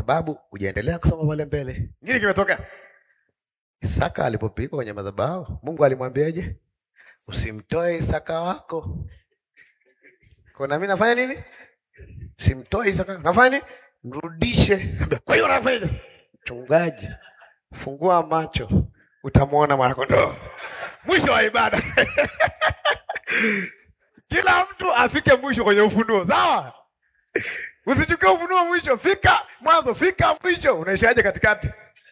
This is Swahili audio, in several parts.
sababu hujaendelea kusoma pale mbele. Nini kimetokea? Isaka alipopikwa kwenye madhabahu, Mungu alimwambiaje? Usimtoe Isaka wako. Kwa nini nafanya nini? Usimtoe Isaka. Nafanya nini? Mrudishe. Kwa hiyo nafanya mchungaji, fungua macho, utamwona mwana kondoo. Mwisho wa ibada. Kila mtu afike mwisho kwenye ufunuo, sawa? Usichukue ufunuo mwisho, fika mwanzo, fika mwisho, unaishaje katikati?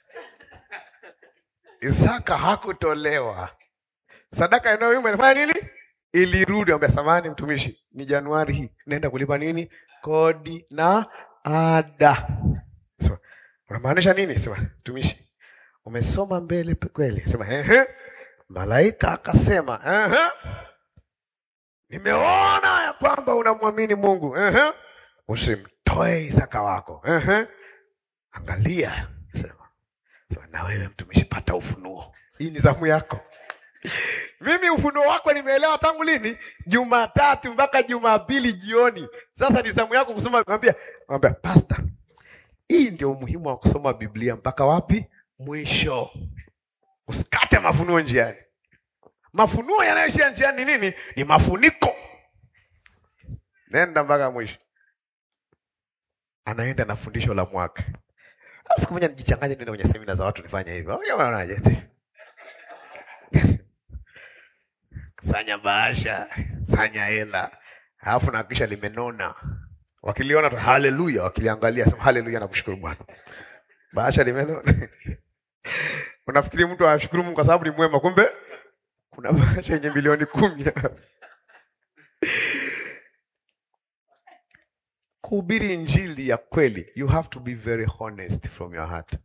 Isaka hakutolewa. Sadaka inayoyumba inafanya nini? Ilirudi. Ambaye samani mtumishi, ni Januari hii naenda kulipa nini? Kodi na ada. Sema, unamaanisha nini? Sema, mtumishi, umesoma mbele kweli? Sema, malaika akasema, nimeona ya kwamba unamwamini Mungu. Usimtoe Isaka wako. Angalia. Sema, na wewe mtumishi, pata ufunuo. Hii ni zamu yako. Mimi ufunuo wako nimeelewa tangu lini? Jumatatu mpaka Jumapili jioni. Sasa ni zamu yako kusoma. Mwambia pastor, hii ndio umuhimu wa kusoma Biblia mpaka wapi? Mwisho. Usikate mafunuo njiani. Mafunuo yanayoishia njiani ni nini? Ni mafuniko. Nenda mpaka mwisho. Anaenda na fundisho la mwaka. Siku moja nijichanganye ndio kwenye semina za watu nifanye hivyo. Wewe unaonaje? Sanya bahasha, sanya hela. Alafu na kisha limenona. Wakiliona tu haleluya, wakiliangalia sema haleluya na kushukuru Bwana. Bahasha limenona. Unafikiri mtu anashukuru Mungu kwa sababu ni mwema, kumbe kuna bahasha yenye milioni 10. Kuhubiri injili ya kweli, you have to be very honest from your heart.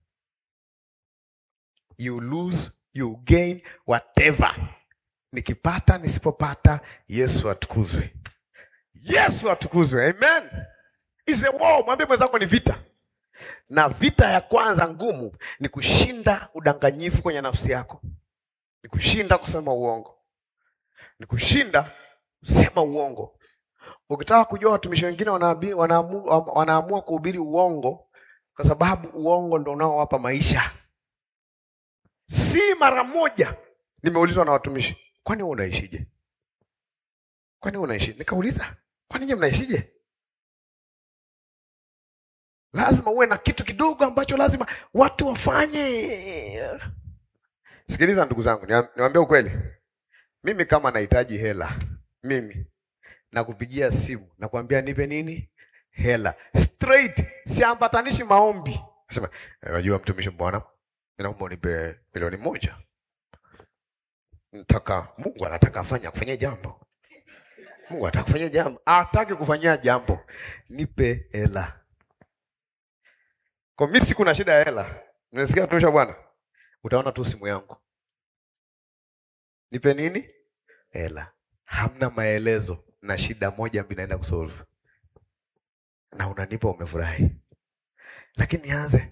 You lose, you gain, whatever. Nikipata, nisipopata, Yesu atukuzwe. Yesu atukuzwe. Amen. Is a war. Mwambie mwenzako ni vita. Na vita ya kwanza ngumu ni kushinda udanganyifu kwenye nafsi yako. Ni kushinda kusema uongo. Ni kushinda kusema uongo. Ukitaka kujua watumishi wengine wanaamua kuhubiri uongo kwa sababu uongo ndio unaowapa maisha. Si mara moja nimeulizwa na watumishi, kwani wewe unaishije? Kwani wewe unaishije? Nikauliza, kwani nyinyi mnaishije? Lazima uwe na kitu kidogo ambacho lazima watu wafanye. Sikiliza ndugu zangu, niwaambie ukweli. Mimi kama nahitaji hela, mimi nakupigia simu, nakwambia nipe nini? Hela. Straight, siambatanishi maombi. Nasema, unajua mtumishi Bwana, ninaomba unipe milioni 1. Mungu anataka kufanya jambo. Mungu anataka kufanya jambo. Hataki kufanyia jambo. Nipe hela. Kwa mimi siku na shida ya hela. Unasikia tunaosha Bwana? Utaona tu simu yangu. Nipe nini? Hela. Hamna maelezo na shida moja mimi naenda kusolve. Na unanipa umefurahi. Lakini nianze.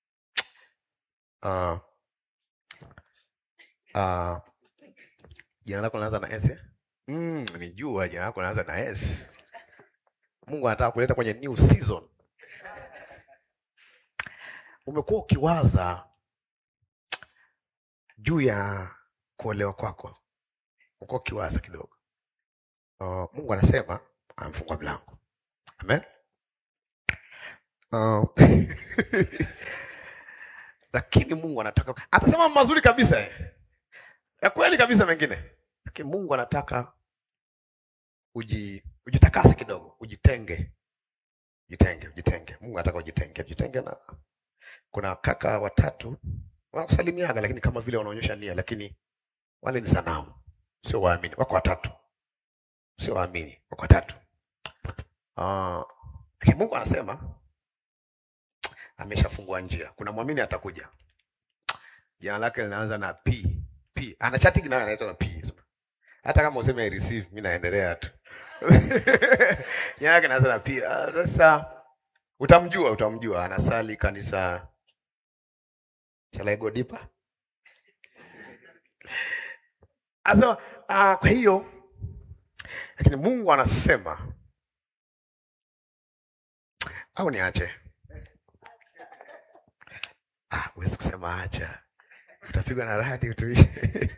Jina lako linaanza na S? Nijua jina lako linaanza na S. Mungu anataka kuleta kwenye new season. Umekuwa ukiwaza juu ya kuolewa kwako. Umekuwa ukiwaza kidogo. Mungu anasema amfungua mlango. Amen. Lakini Mungu anataka atasema mazuri kabisa. Ya kweli kabisa mengine. Lakini Mungu anataka ujitakase kidogo, ujitenge. Jitenge. Mungu anataka ujitenge na kuna kaka watatu wanakusalimiaga lakini kama vile wanaonyesha nia, lakini wale ni sanamu. Sio waamini, wako watatu. Sio waamini, wako watatu. Lakini Mungu anasema ameshafungua njia. Kuna muamini atakuja. Jina lake linaanza na P. Ana chatting naye anaitwa na P. Hata kama useme I receive, mimi naendelea tu. Jina lake linaanza na P. Sasa utamjua anasali kanisa. Shall I go deeper? Asa kwa hiyo lakini Mungu anasema au niache. Nasema acha. Utapigwa na radi utuishi.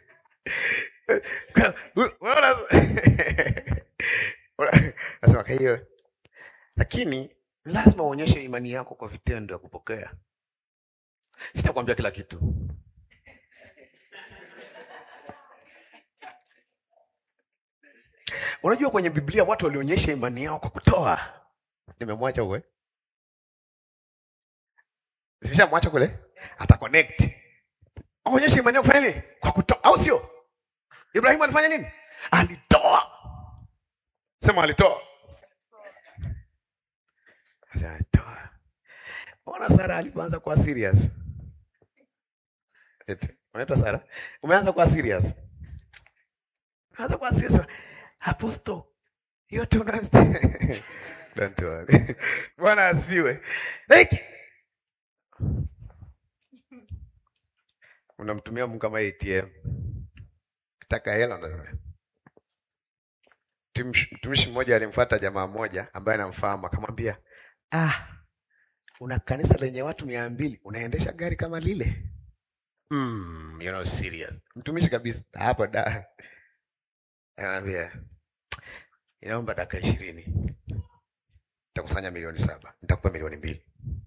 Nasema kwa hiyo, lakini lazima uonyeshe imani yako kwa vitendo ya kupokea. Sitakwambia kila kitu. Unajua kwenye Biblia watu walionyesha imani yao kwa kutoa. Nimemwacha uwe. Simeshamwacha kule. Ata connect. Aonyesha imani yao kufanya nini? Kwa kutoa, au sio? Ibrahimu alifanya nini? Alitoa. Sema alitoa. Alitoa. Ona Sara alipoanza kuwa serious. Unaitwa Sara? Umeanza kuwa serious. Umeanza kuwa serious. Apostle, yote unastahili. Don't worry. Bwana asifiwe. Like unamtumia Mungu kama ATM. Kitaka hela ndio. Mtumishi mmoja alimfuata jamaa mmoja ambaye anamfahamu akamwambia, una kanisa lenye watu 200, unaendesha gari kama lile? You know serious. Mtumishi kabisa hapa da. Anambia, inaomba dakika 20. Nitakusanya milioni 7. Nitakupa milioni 2.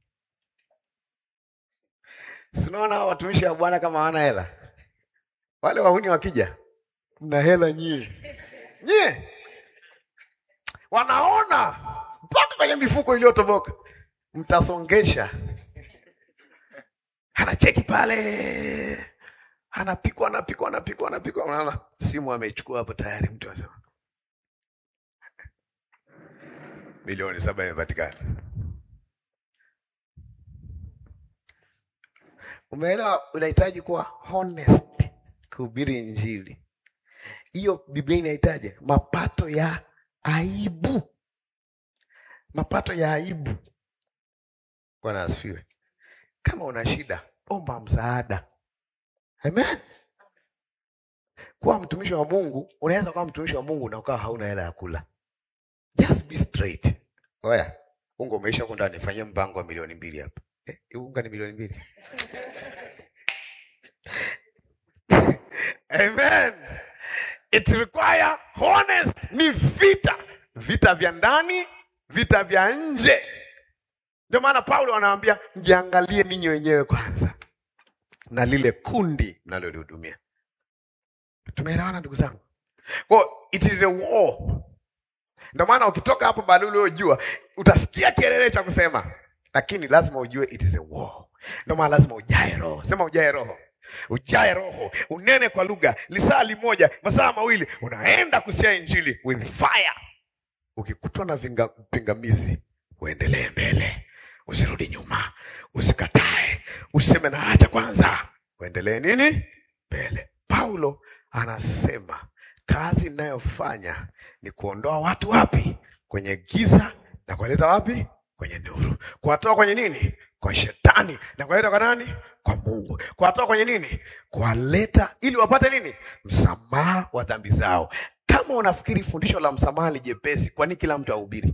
Sinaona watumishi wa Bwana kama hawana hela. Wale wahuni wakija, mna hela nyie. Nyie. Wanaona mpaka kwenye mifuko iliyotoboka. Mtasongesha. Anacheki pale. Anapikwa. Unaona simu ameichukua hapo tayari, mtu anasema milioni 7 imepatikana. Umeelewa? Unahitaji kuwa honest kuhubiri Injili. Hiyo Biblia inahitaji mapato ya aibu. Mapato ya aibu. Bwana asifiwe. Kama una shida, omba msaada. Amen. Kuwa mtumishi wa Mungu, unaweza kuwa mtumishi wa Mungu na ukawa hauna hela ya kula. Just be straight. Oya, unga umeisha kwenda nifanyie mpango wa milioni 2 hapa. Unga ni milioni 2. Amen. It require honest. Ni vita vya ndani, vita vya nje. Ndio maana Paulo anawaambia mjiangalie ninyi wenyewe kwanza na lile kundi mnalolihudumia. Tumeelewana ndugu zangu? Kwa it is a war. Ndio maana ukitoka hapo bado uliojua utasikia kelele cha kusema, lakini lazima ujue it is a war. Ndio maana lazima ujae roho. Sema ujae roho. Ujae roho, unene kwa lugha, lisaa limoja, masaa mawili, unaenda kushare Injili with fire. Ukikutwa na pingamizi, uendelee mbele. Usirudi nyuma, usikatae, useme na acha kwanza. Uendelee nini? Mbele. Paulo anasema kazi ninayofanya ni kuondoa watu wapi? Kwenye giza na kuwaleta wapi? Kwenye nuru. Kuwatoa kwenye nini? Kwa shetani na kuwaleta kwa nani? Kwa Mungu. Kuwatoa kwenye nini? Kuwaleta ili wapate nini? Msamaha wa dhambi zao. Kama unafikiri fundisho la msamaha ni jepesi, kwa nini kila mtu ahubiri?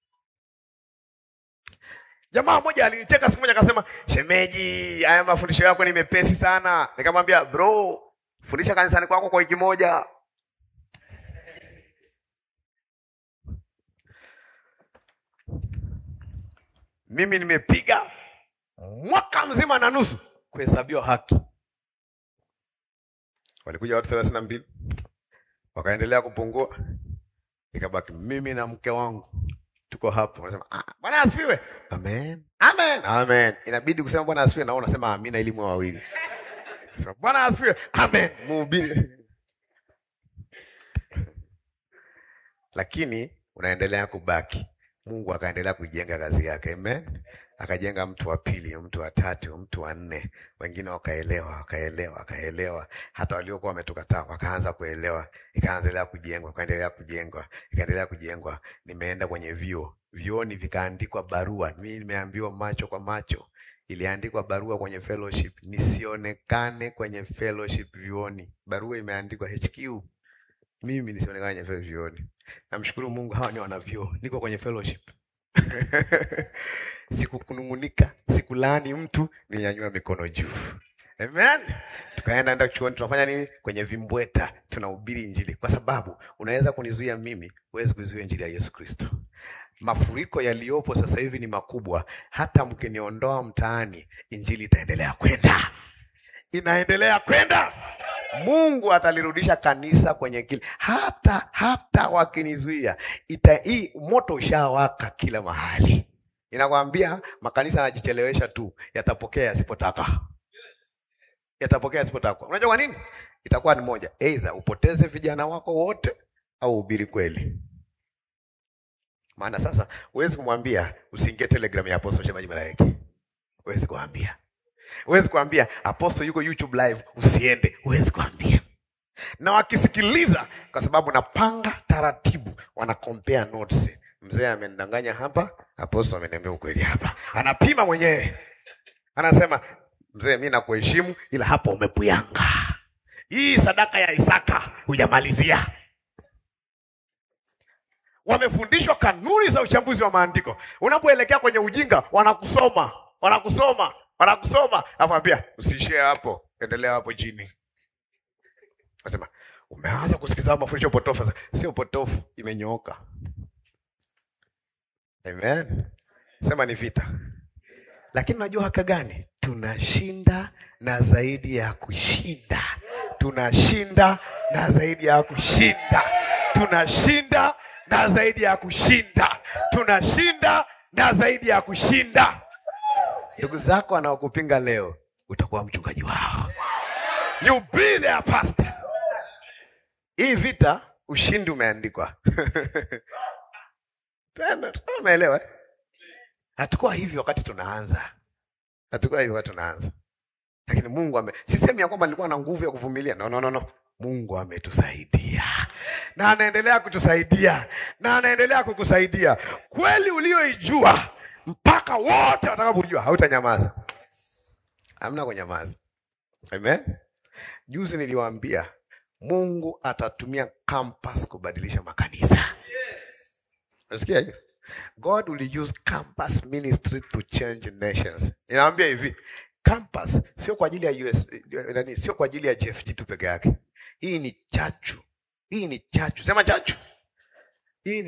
Jamaa mmoja alinicheka siku moja akasema, "Shemeji, haya mafundisho yako ni mepesi sana." Nikamwambia, "Bro, fundisha kanisani kwako kwa wiki moja." Mimi nimepiga mwaka mzima na nusu kuhesabiwa haki. Walikuja watu 32. Wakaendelea kupungua. Ikabaki mimi na mke wangu. Tuko hapo. Wanasema, Bwana asifiwe. Amen. Amen. Amen. Inabidi kusema Bwana asifiwe na unasema amina ili mwe wawili. Sema Bwana asifiwe. Amen. Mhubiri. Lakini unaendelea kubaki. Mungu akaendelea kuijenga kazi yake. Amen. Akajenga mtu wa pili, mtu wa tatu, mtu wa 4. Wengine wakaelewa. Hata waliokuwa wametukataa wakaanza kuelewa. Ikaendelea kujengwa. Nimeenda kwenye vioni vikaandikwa barua. Mimi nimeambiwa macho kwa macho. Iliandikwa barua kwenye fellowship. Nisionekane kwenye fellowship vioni. Barua imeandikwa HQ. Mimi nisionekane kwenye fellowship vioni. Namshukuru Mungu hawa ni wanavyo. Niko kwenye fellowship. Sikukunungunika, sikulaani mtu, ninyanyua mikono juu. Amen. Tukaenda chuoni, tunafanya nini? Kwenye vimbweta tunahubiri injili, kwa sababu unaweza kunizuia mimi, huwezi kuzuia injili ya Yesu Kristo. Mafuriko yaliyopo sasa hivi ni makubwa, hata mkiniondoa mtaani injili itaendelea kwenda. Inaendelea kwenda. Mungu atalirudisha kanisa kwenye kile. Hata wakinizuia, hii moto ushawaka kila mahali. Inakwambia makanisa yanajichelewesha tu, yatapokea yasipotaka. Yatapokea yasipotaka. Unajua kwa nini? Itakuwa ni moja, aidha upoteze vijana wako wote au uhubiri kweli. Maana sasa huwezi kumwambia usiingie Telegram ya Apostle Shemaji Malaika. Huwezi kuambia. Huwezi kuambia Apostle yuko YouTube live usiende. Huwezi kuambia. Na wakisikiliza, kwa sababu napanga taratibu, wana compare notes. Mzee amenidanganya hapa, Apostle ameniambia ukweli hapa. Anapima mwenyewe. Anasema, mzee mimi nakuheshimu ila hapa umepuyanga. Hii sadaka ya Isaka hujamalizia. Wamefundishwa kanuni za uchambuzi wa maandiko. Unapoelekea kwenye ujinga, wanakusoma. Afaambia, usiishie hapo, endelea hapo chini. Nasema, umeanza kusikiza mafundisho potofu. Sio potofu, imenyooka. Amen. Sema ni vita. Lakini unajua haka gani? Tunashinda na zaidi ya kushinda. Tunashinda na zaidi ya kushinda. Tunashinda na zaidi ya kushinda. Tunashinda na zaidi ya kushinda. Ndugu zako wanaokupinga leo, utakuwa mchungaji wao. You be their pastor. Hii vita ushindi umeandikwa. Tumeelewa? Hatakuwa hivi wakati tunaanza. Lakini Mungu sisemi ya kwamba nilikuwa na nguvu ya kuvumilia. No. Mungu ametusaidia. Na anaendelea kutusaidia. Na anaendelea kukusaidia. Kweli ulioijua mpaka wote watakapojua, hautanyamaza. Hamna kunyamaza. Amen. Juzi niliwaambia Mungu atatumia campus kubadilisha makanisa. Unasikia hiyo? God will use campus ministry to change nations. Inaambia hivi, campus sio kwa ajili ya sio kwa ajili ya JFG tu peke yake. Hii ni chachu. Sema chachu. Hii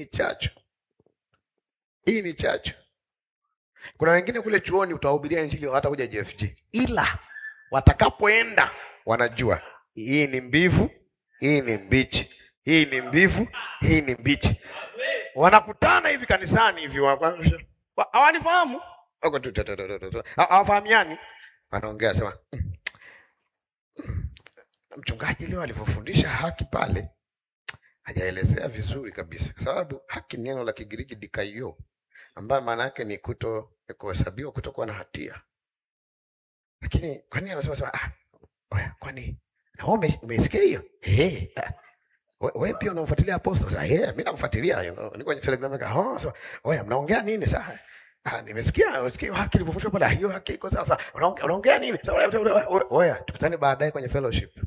ni chachu. Kuna wengine kule chuoni utahubiria injili hata kuja JFG. Ila watakapoenda wanajua hii ni mbivu, hii ni mbichi. Hii ni mbivu, hii ni mbichi. Wanakutana hivi kanisani hivi hawanifahamu. Hawafahamiani. Wanaongea sema, mchungaji leo alivyofundisha haki pale hajaelezea vizuri kabisa. Kwa sababu haki neno la Kigiriki dikaio, ambayo maana yake ni kuhesabiwa kutokuwa na hatia. Lakini kwa nini anasema kwani na wewe umesikia hiyo? Wewe pia unamfuatilia Apostle? Sasa mimi namfuatilia, niko kwenye Telegram yake. Sasa mnaongea nini sasa? Nimesikia haki ilipofundishwa pale, hiyo haki iko sawa. Unaongea nini? Tukutane baadaye kwenye fellowship.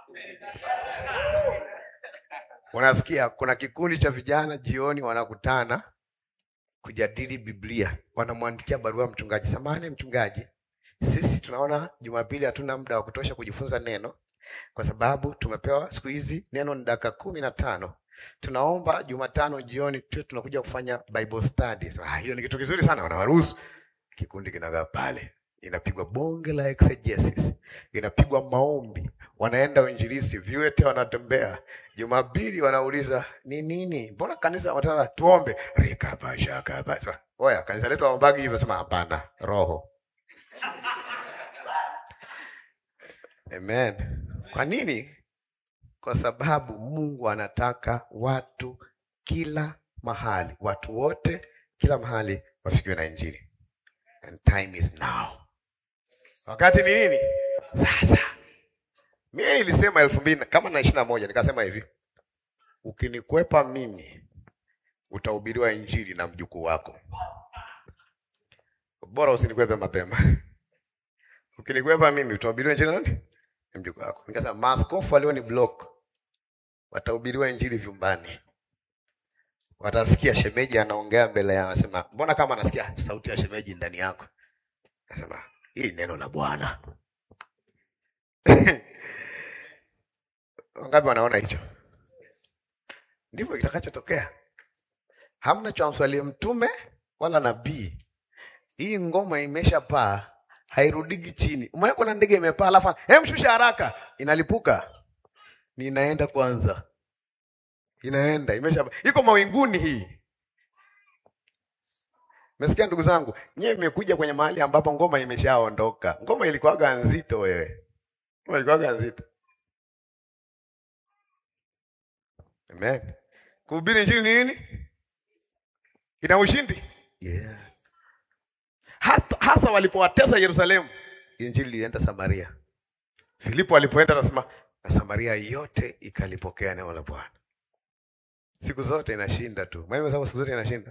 Unasikia kuna kikundi cha vijana jioni wanakutana kujadili Biblia. Wanamwandikia barua mchungaji. Samahani mchungaji, sisi tunaona Jumapili hatuna muda wa kutosha kujifunza neno, kwa sababu tumepewa siku hizi neno ni dakika 15. Tunaomba Jumatano jioni tuwe tunakuja kufanya Bible study. Hiyo ni kitu kizuri sana, wanawaruhusu. Kikundi kinakaa pale, inapigwa bonge la exegesis, inapigwa maombi, wanaenda uinjilisti, viwete wanatembea. Jumapili wanauliza ni nini? Mbona kanisa wanataka tuombe? Rekabashaka. Kanisa letu waombagi hivyo. Sema hapana, roho. Amen. Kwa nini? Kwa sababu Mungu anataka watu kila mahali, watu wote kila mahali wafikiwe na injili. And time is now. Wakati ni nini? Sasa. Mimi nilisema 2021 nikasema hivi, ukinikwepa mimi utahubiriwa injili na mjukuu wako. Bora usinikwepe mapema. Ukinikwepa mimi utahubiriwa injili na nani? Mjukuu wako. Nikasema maaskofu walio ni block watahubiriwa injili vyumbani. Watasikia shemeji anaongea mbele yao, anasema mbona kama anasikia sauti ya shemeji ndani yako? Anasema hii neno la Bwana. Wangapi wanaona hicho? Ndivyo kitakachotokea. Hamna cha mswalie mtume wala nabii. Hii ngoma imeshapaa, hairudiki chini. Umeweka na ndege imepaa alafu mshusha haraka, inalipuka. Ni inaenda kwanza. Inaenda, imeshapaa. Iko mawinguni hii. Mesikia ndugu zangu, nyewe mmekuja kwenye mahali ambapo ngoma imeshaondoka. Ngoma ilikuwaga nzito wewe. Ngoma ilikuwaga nzito. Amen. Kuhubiri injili ni nini? Ina ushindi? Yeah. Hasa walipowatesa Yerusalemu, injili ilienda Samaria. Filipo alipoenda anasema na Samaria yote ikalipokea neno la Bwana. Siku zote inashinda tu. Mimi nasema siku zote inashinda.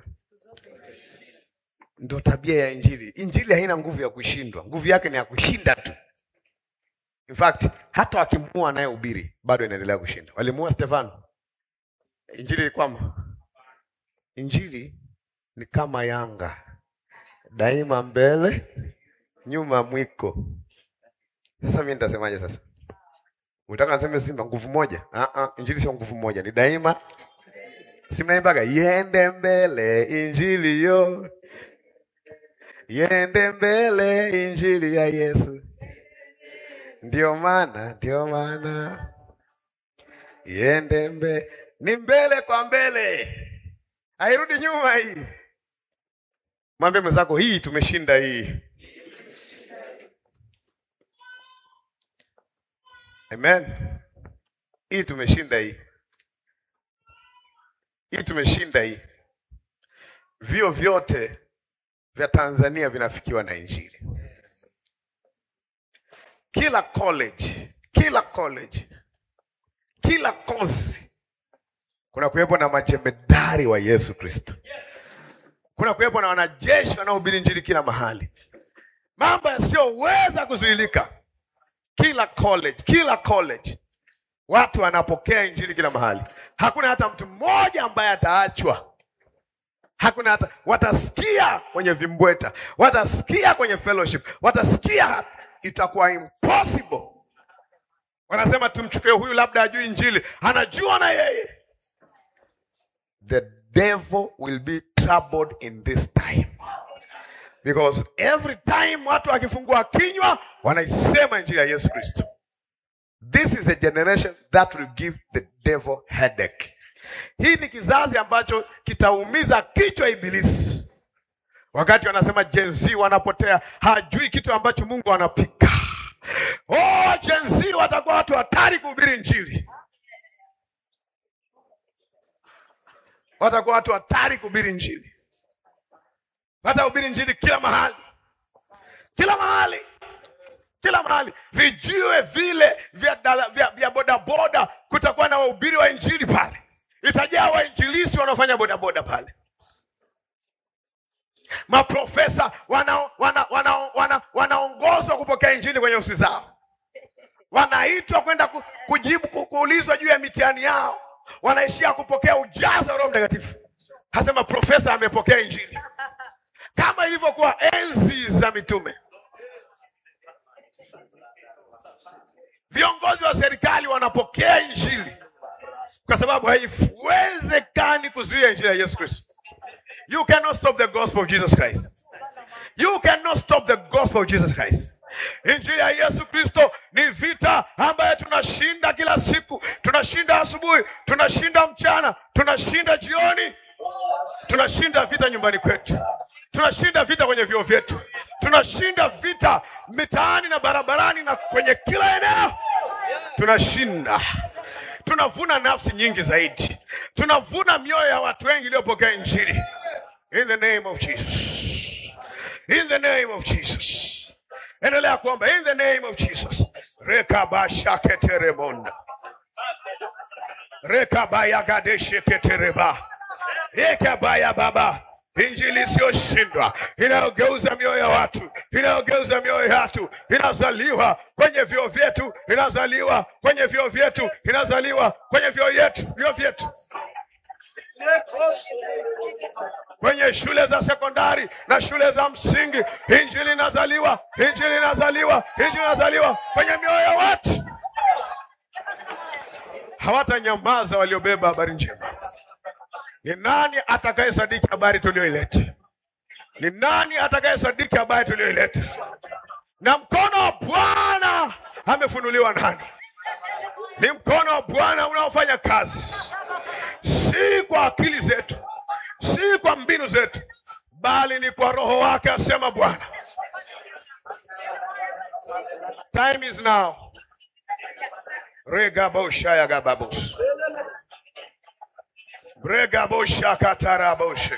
Ndio tabia ya injili. Injili haina nguvu ya kushindwa. Nguvu yake ni ya kushinda tu. In fact, hata wakimuua naye ubiri, bado inaendelea kushinda. Walimuua Stefano. Injili ilikuwa injili ni kama yanga. Daima mbele, nyuma mwiko. Sasa mimi nitasemaje sasa? Unataka niseme Simba nguvu moja? Injili sio nguvu moja, ni daima. Si mnaimbaga yende mbele injili yo. Yende mbele injili ya Yesu. Ndio maana. Yende mbele, ni mbele kwa mbele. Hairudi nyuma hii. Mwambie mwenzako hii tumeshinda hii. Amen. Hii tumeshinda hii. Hii tumeshinda hii. Vio vyote vya Tanzania vinafikiwa na injili. Kila college, kila kozi kuna kuwepo na majemedari wa Yesu Kristo. Kuna kuwepo na wanajeshi wanaohubiri injili kila mahali. Mambo yasiyoweza kuzuilika. Kila college watu wanapokea injili kila mahali. Hakuna hata mtu mmoja ambaye ataachwa. Hakuna hata, watasikia kwenye vimbweta, watasikia kwenye fellowship, watasikia, itakuwa impossible. Wanasema tumchukue huyu labda hajui injili, anajua na yeye. The devil will be troubled in this time. Because every time watu wakifungua kinywa wanaisema injili ya Yesu Kristo. This is a generation that will give the devil headache. Hii ni kizazi ambacho kitaumiza kichwa ibilisi. Wakati wanasema Gen Z wanapotea, hajui kitu ambacho Mungu anapika. Gen Z watakuwa watu hatari kuhubiri injili. Watakuwa watu hatari kuhubiri injili. Watahubiri injili kila mahali. Kila mahali. Vijiwe vile vya bodaboda, kutakuwa na wahubiri wa injili pale. Itajaa wainjilisi wanaofanya bodaboda pale. Maprofesa wanaongozwa kupokea injili kwenye ofisi zao. Wanaitwa kwenda kuulizwa juu ya mitihani yao. Wanaishia kupokea ujazo wa Roho Mtakatifu. Hasema profesa amepokea injili. Kama ilivyokuwa enzi za mitume. Viongozi wa serikali wanapokea injili. Kwa sababu haiwezekani kuzuia injili ya Yesu Kristo. You cannot stop the gospel of Jesus Christ. You cannot stop the gospel of Jesus Christ. Injili ya Yesu Kristo ni vita ambayo tunashinda kila siku. Tunashinda asubuhi, tunashinda mchana, tunashinda jioni. Tunashinda vita nyumbani kwetu. Tunashinda vita kwenye vyuo vyetu. Tunashinda vita mitaani na barabarani na kwenye kila eneo. Tunashinda. Tunavuna nafsi nyingi zaidi. Tunavuna mioyo ya watu wengi waliopokea injili. In the name of Jesus. In the name of Jesus. Endelea kuomba. In the name of Jesus. Rekabashaketeremonda. Rekabayagadesheketereba. Ekabaya baba. Injili isiyoshindwa, inayogeuza mioyo ya watu, inayogeuza mioyo ya watu, inazaliwa kwenye vyuo vyetu, inazaliwa kwenye vyuo vyetu, inazaliwa kwenye vyuo vyetu. Kwenye shule za sekondari na shule za msingi, injili inazaliwa, injili inazaliwa, injili inazaliwa kwenye mioyo ya watu. Hawatanyamaza waliobeba habari njema. Ni nani atakayesadiki habari tulioileta? Ni nani atakayesadiki habari tulioileta? Na mkono wa Bwana amefunuliwa nani? Ni mkono wa Bwana unaofanya kazi, si kwa akili zetu, si kwa mbinu zetu, bali ni kwa Roho wake, asema Bwana. Time is now. Rega bosha ya gababos. Rega bosha katara bosha.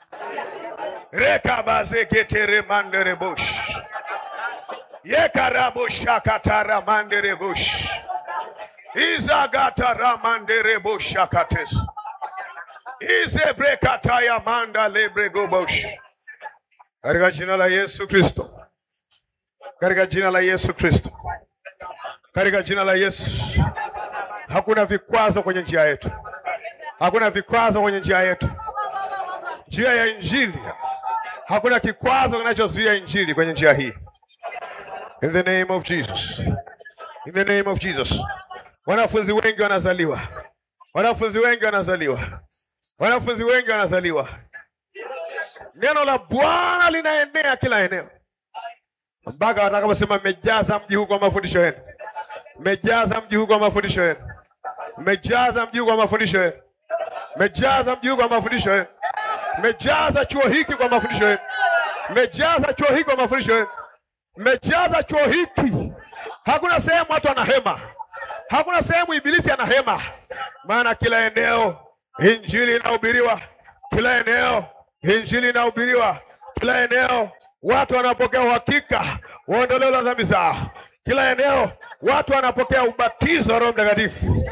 Reka baze ketere mandere bosh. Yekara bosha katara mandere bosh. Iza gatara mandere bosha kates. Ize brekataya manda lebrego bosh. Katika jina la Yesu Kristo. Katika jina la Yesu Kristo. Katika jina la Yesu. Hakuna vikwazo kwenye njia yetu. Hakuna vikwazo kwenye njia yetu. Njia ya injili. Hakuna kikwazo kinachozuia injili kwenye njia hii. In the name of Jesus. In the name of Jesus. Wanafunzi wengi wanazaliwa. Wanafunzi wengi wanazaliwa. Wanafunzi wengi wanazaliwa. Neno la Bwana linaenea kila eneo. Mpaka watakaposema mmejaza mji huu kwa mafundisho yenu. Mmejaza mji huu kwa mafundisho yenu. Mmejaza mji huu kwa mafundisho yenu. Mmejaza mji huu kwa mafundisho yenu. Mmejaza chuo hiki kwa mafundisho yenu. Mmejaza chuo hiki kwa mafundisho yenu. Mmejaza chuo hiki. Hakuna sehemu watu wanahema. Hakuna sehemu ibilisi anahema. Maana kila eneo injili inahubiriwa. Kila eneo injili inahubiriwa. Kila eneo watu wanapokea uhakika waondoleo la dhambi zao. Kila eneo watu wanapokea ubatizo wa Roho Mtakatifu.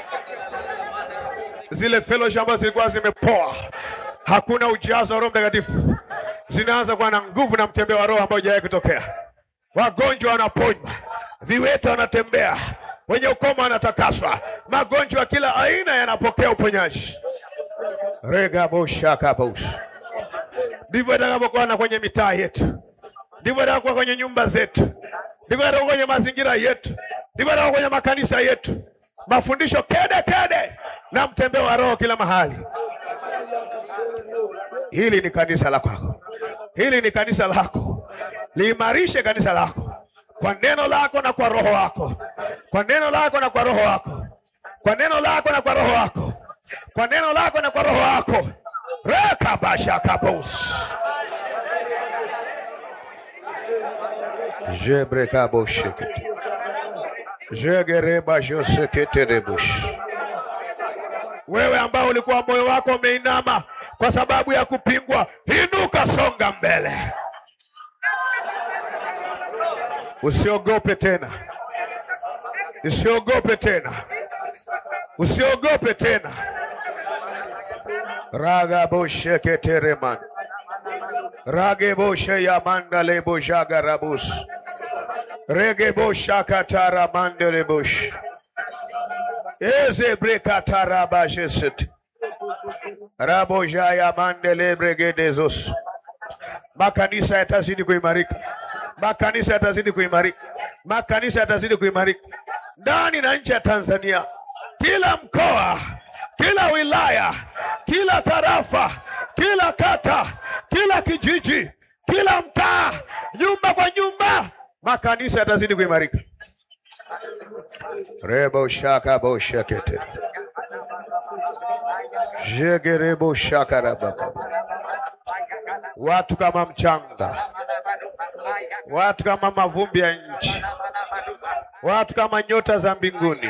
Zile fellowship ambazo zilikuwa zimepoa, hakuna ujazo wa Roho Mtakatifu, zinaanza kuwa na nguvu na mtembeo wa Roho ambao hajawahi kutokea. Wagonjwa wanaponywa, viwete wanatembea, wenye ukoma wanatakaswa, magonjwa kila aina yanapokea uponyaji. Rega bosha kabos. Ndivyo itakapokuwa na kwenye mitaa yetu. Ndivyo itakapokuwa kwenye nyumba zetu. Ndivyo itakapokuwa kwenye mazingira yetu. Ndivyo itakapokuwa kwenye makanisa yetu. Mafundisho kede kede na mtembeo wa Roho kila mahali. Hili ni kanisa lako. Hili ni kanisa lako. Liimarishe kanisa lako kwa neno lako na kwa Roho wako. Kwa neno lako na kwa Roho wako. Kwa neno lako na kwa Roho wako. Kwa neno lako na kwa Roho wako. Reka basha kapos. Jebreka bosheket. Jegereba josekete rebush. Wewe ambao ulikuwa moyo wako umeinama kwa sababu ya kupingwa, inuka, songa mbele. Usiogope tena. Usiogope tena. Usiogope tena. Raga boshe ketereman. Rage boshe yamanda lebo jaga rabus. Rege bosha katara mandele bosh. Eze brekatara bajeset. Rabo jaya mandele bregedezos. Makanisa yatazidi kuimarika. Makanisa yatazidi kuimarika. Makanisa yatazidi kuimarika. Ndani na nje ya Tanzania. Kila mkoa, kila wilaya, kila tarafa, kila kata, kila kijiji, kila mtaa, nyumba kwa nyumba, makanisa yatazidi kuimarika. Rebo shaka bo shakete. Jegerebo shaka rababa. Watu kama mchanga. Watu kama mavumbi ya nchi. Watu kama nyota za mbinguni.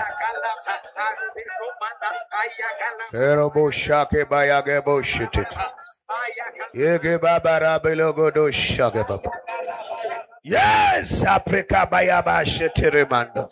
Kerobo shake bayage bo shitit. Yege baba rabelogo do shake baba. Yes, Afrika bayaba shetiremando.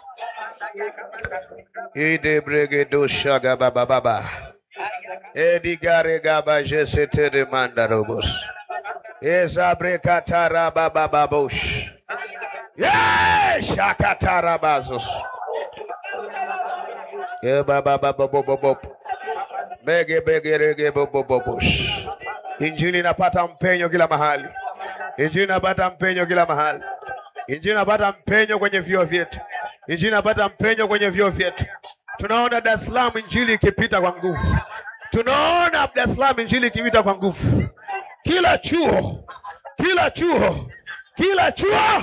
Ide brege do shaka baba baba. Edigare gaba jesetiremanda robos. Ezabreka taraba baba bosh. Yes, shakatara bazos. Baba baba bobo. Bege rege bobobobosh. Injili inapata mpenyo kila mahali. Injili inapata mpenyo kila mahali. Injili inapata mpenyo kwenye vyuo vyetu. Injili inapata mpenyo kwenye vyuo vyetu. Tunaona Dar es Salaam injili ikipita kwa nguvu. Tunaona Dar es Salaam injili ikipita kwa nguvu. Kila chuo. Kila chuo. Kila chuo.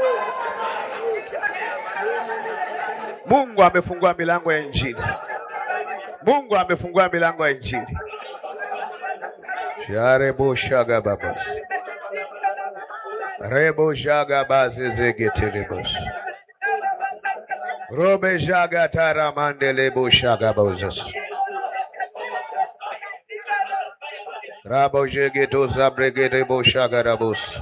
Mungu amefungua milango ya injili. Mungu amefungua milango ya injili. Yarebo shaga babas. Rebo shaga baze zegetelebos. Robe shaga taramandelebo shaga bozas. Rabo jegeto zabregetebo shaga rabos.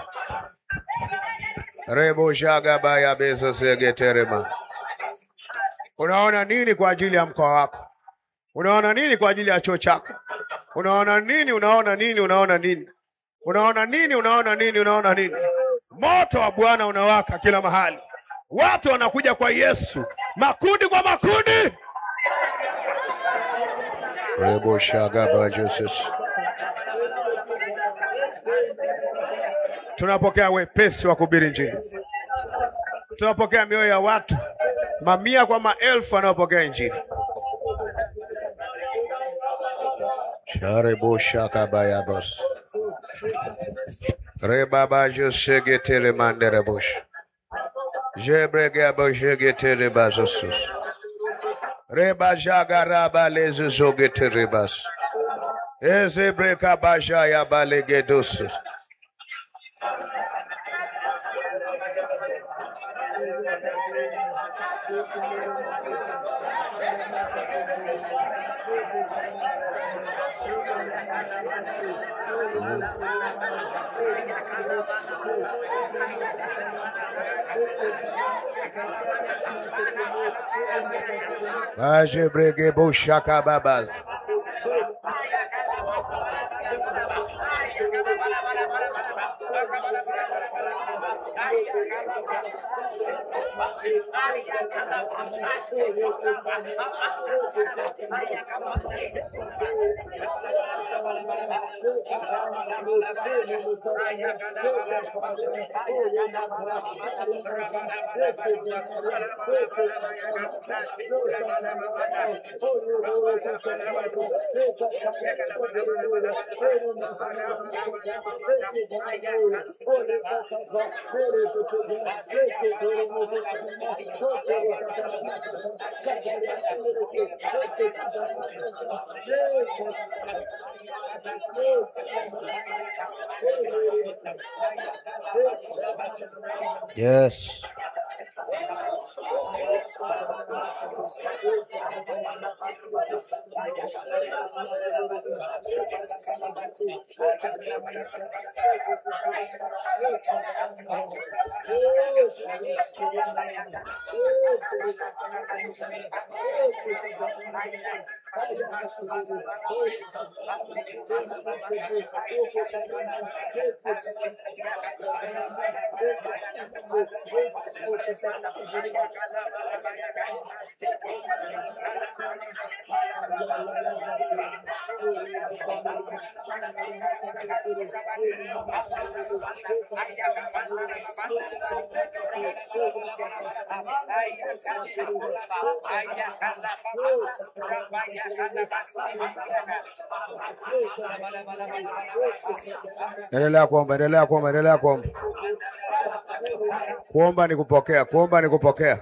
Rebo shaga baya bezo zegeterema. Unaona nini kwa ajili ya mkoa wako? Unaona nini kwa ajili ya chuo chako? Unaona nini? Unaona nini? Unaona nini? Unaona nini? Unaona nini? Unaona nini? Moto wa Bwana unawaka kila mahali. Watu wanakuja kwa Yesu, makundi kwa makundi. Rebo shagaba Jesus. Tunapokea wepesi wa kuhubiri injili. Tunapokea mioyo ya watu, mamia kwa maelfu wanaopokea injili. Sharebo shakaba ya boss. Rebaba josege telemandere bosh. Jebrege boshege telebazosus. Reba jagaraba lezoge terebas. Ezebreka bajaya balegedosus. Baje brege boshaka babaz. Yes. Endelea kuomba, endelea kuomba, endelea kuomba. Kuomba ni kupokea, kuomba ni kupokea.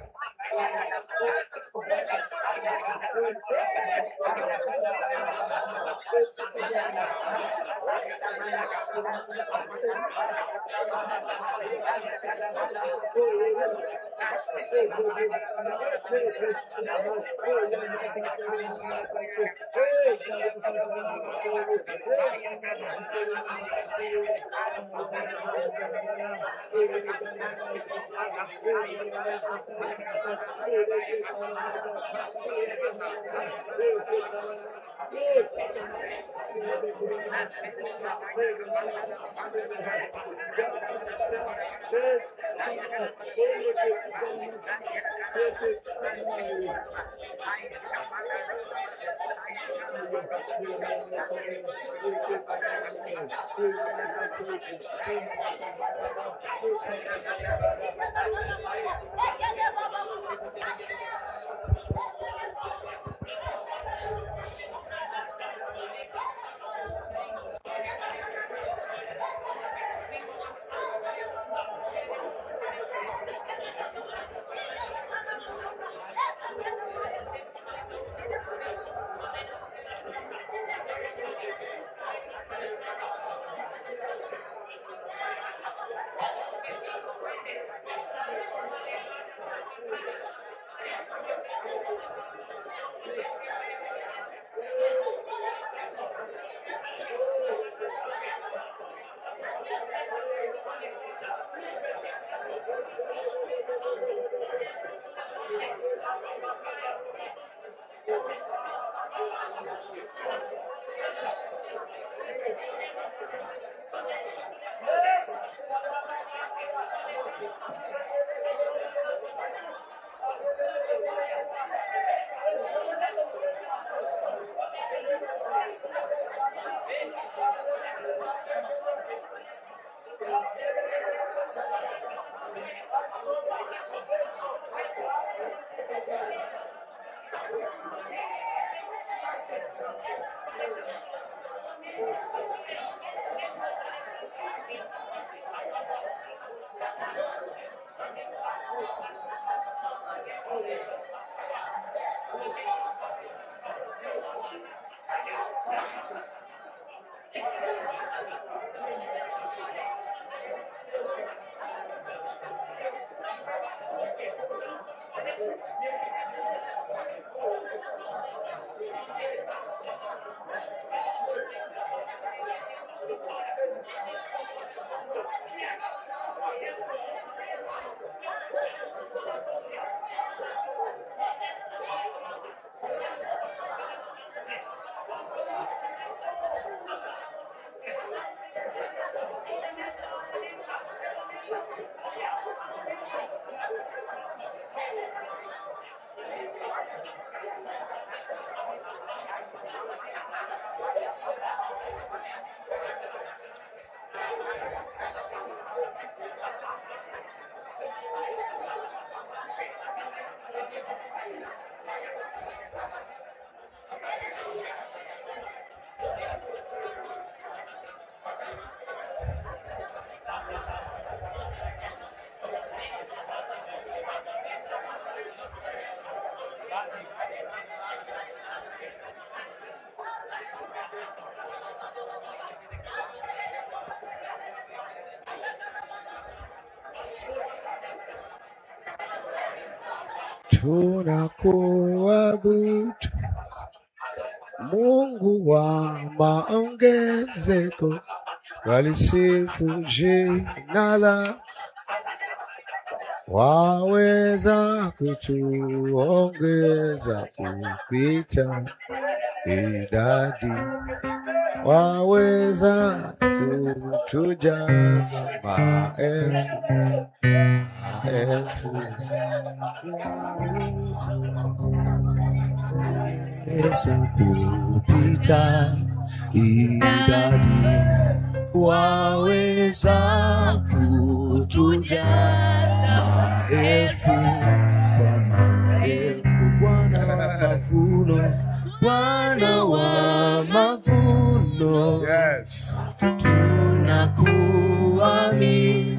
Tunakuabudu Mungu wa maongezeko, walisifu jina lako, waweza kutuongeza kupita idadi, waweza kutujaza maelfu kupita idadi, waweza kutujaza maelfu kwa maelfu. Bwana wa mavuno, Bwana wa mavuno, yes, tunakuamini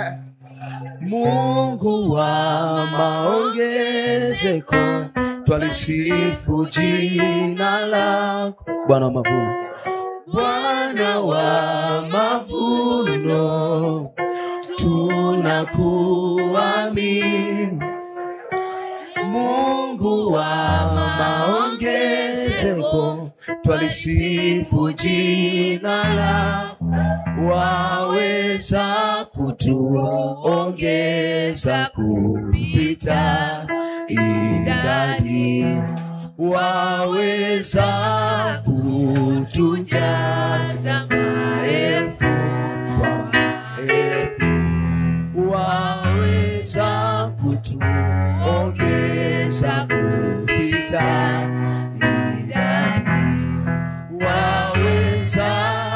Mungu wa maongezeko, twalisifu jina lako. Bwana wa mavuno, Bwana wa mavuno, tunakuamini Mungu wa maongezeko, twalisifu jina lako. waweza kutuongeza kupita idadi, waweza kutujaza maelfu kwa maelfu, waweza kutuongeza kupita idadi, waweza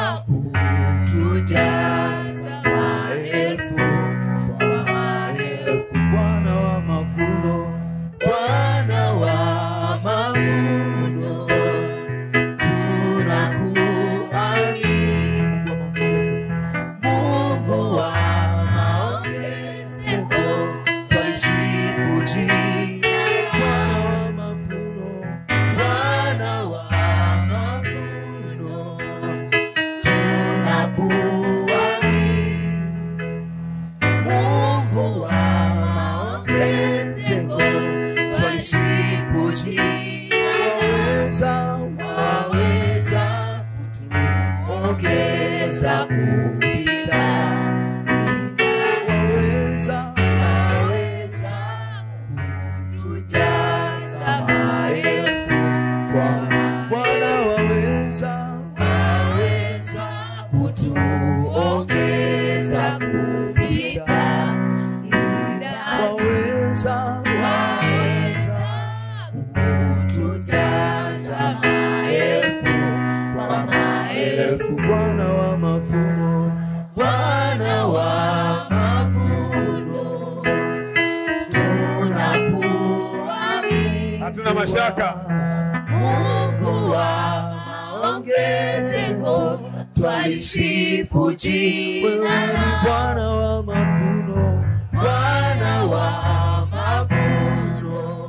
kutujaza maelfu kwa maelfu. Bwana wa mavuno, Bwana wa mavuno, tunakuamini. Mungu wa maongezeko, twalisifu jina. Bwana wa mavuno, Bwana wa mavuno, tunakuamini. Mungu wa maongezeko, twalisifu jina. Waweza kutuongeza kupita, waweza kutujaza maelfu kwa Bwana, waweza kutuongeza kupita waweza kutujaza maelfu kwa maelfu. Bwana wa mavuno, Bwana wa mavuno, tunakuamini. Hatuna mashaka. Mungu wa maongezeko, twalisifu jina lako. Bwana wa mavuno, Bwana wa mavuno,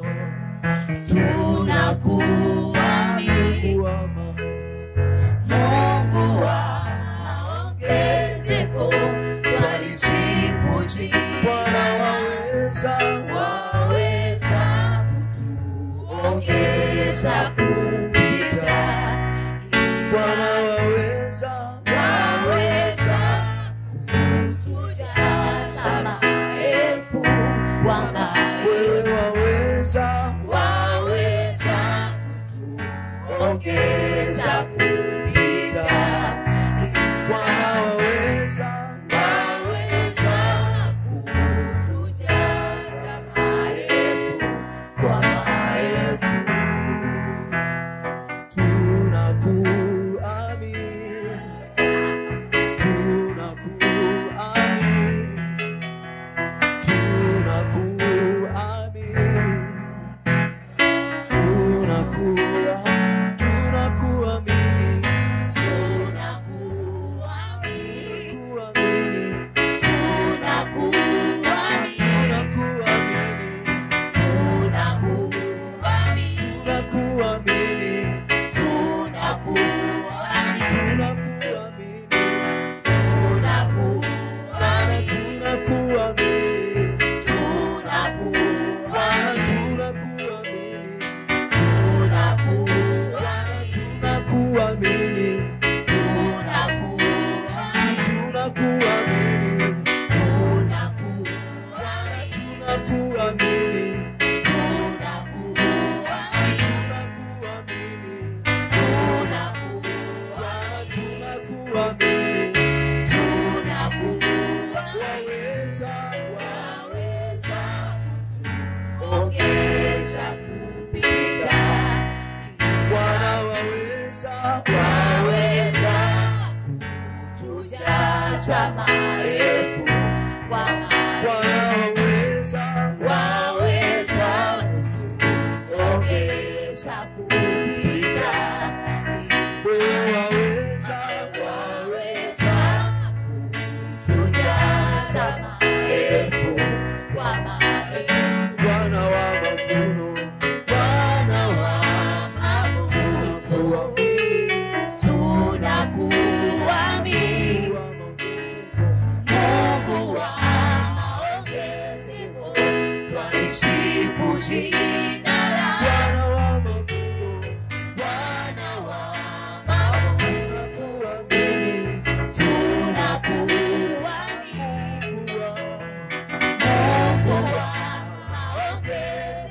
tunakuamini. Mungu wa maongezeko, twalisifu jina. Bwana waweza kutuongeza kupita. Bwana waweza kutujaza maelfu kwa maelfu. Waweza kutuongeza kupita. Bwana waweza kutujaza maelfu kwa maelfu.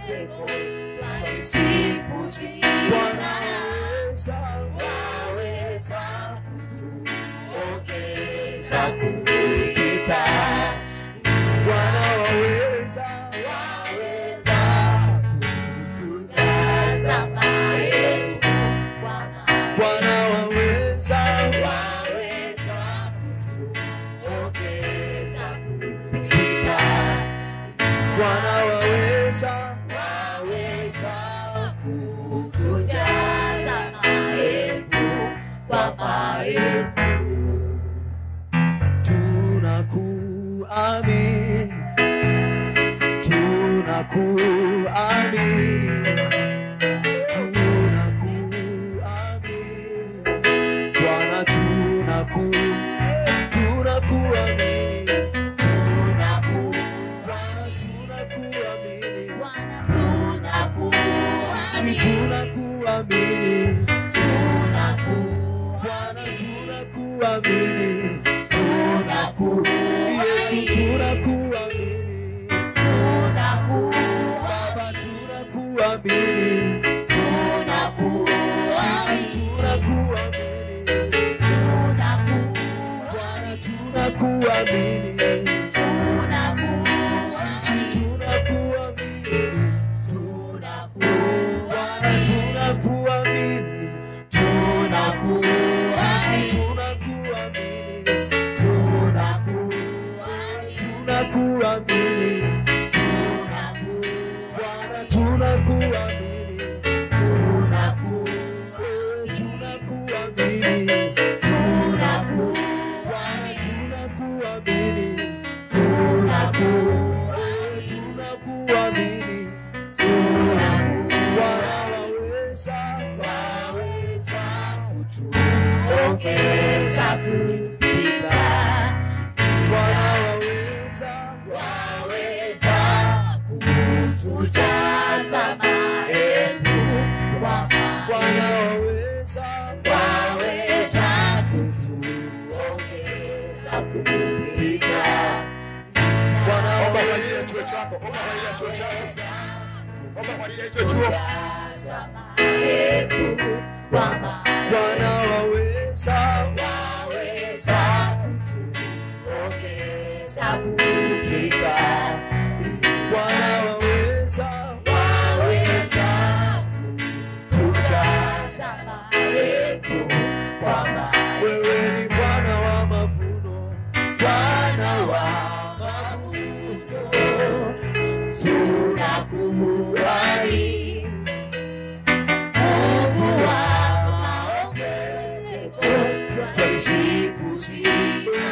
ongezeko, twalisifu jina, waweza kutuongeza kupita. Bwana waweza kutujaza maelfu. Bwana waweza kutuongeza kupita. Bwana waweza kutujaza maelfu kwa maelfu. Tunakuamini, tunakuamini, tunakuamini Bwana, tunakuamini, tunakuamini sisi tunakuamini, Bwana tunakuamini, Yesu tunakuamini, Baba tunakuamini, sisi tunakuamini, Bwana tunakuamini, sisi tunakuamini, Bwana tunakuamini, sisi tunakuamini, tunakuamini, Bwana tunakuamini, tunakuamini, Bwana tunakuamini, tunakuamini, Bwana waweza kutuongeza kupita. Bwana waweza kutujaza maelfu. Bwana waweza kutuongeza kupita. Bwana omba kwa ajili ya chuo chako, omba kwa ajili ya chuo chako. Omba kwa ajili ya hicho chuo. Bwana waweza kutuongeza kupita. Bwana waweza kutujaza maelfu. Wewe ni Bwana wa mavuno, Bwana wa mavuno, tunakuamini, Mungu wa maongezeko, twalisifu jina.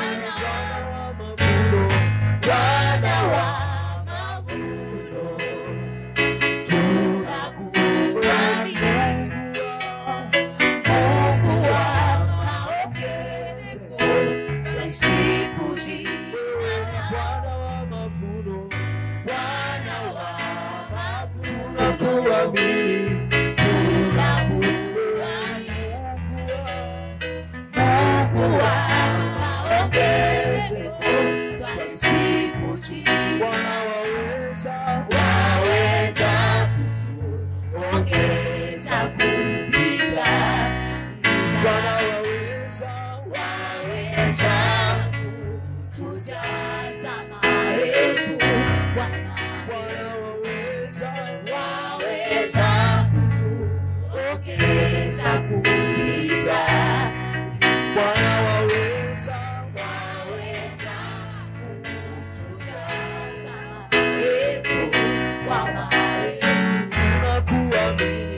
Bwana wa mavuno, tunakuamini, Mungu wa maongezeko, twalisifu jina. Bwana wa mavuno, Bwana wa mavuno, tunakuamini, Mungu wa maongezeko, twalisifu jina. Bwana waweza kutuongeza kupita. Bwana waweza kutujaza maelfu. Bwana waweza kutuongeza kupita. Bwana waweza kutujaza maelfu kwa maelfu. Tunakuamini,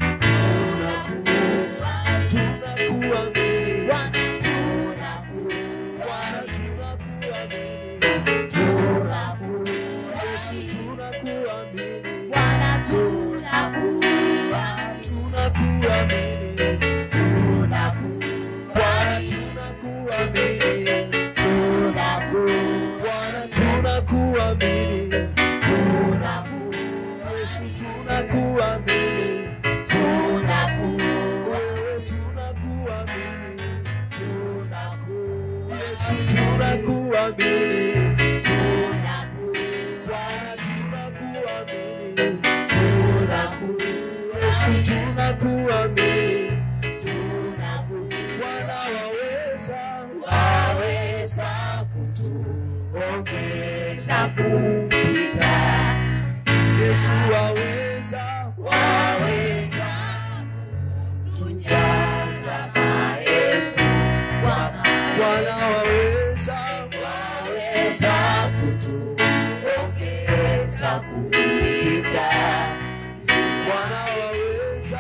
tunakuamini, Bwana tunakuamini, Yesu tunakuamini, Bwana tunakuamini, Bwana tunakuamini, Bwana tunakuamini, Yesu tunakuamini, wewe tunakuamini, Yesu tunakuamini, Bwana tunakuamini, Yesu tunakuamini, Bwana waweza kutuongeza kupita. Yesu waweza kutujaza maelfu. Bwana waweza kutuongeza kupita. Bwana waweza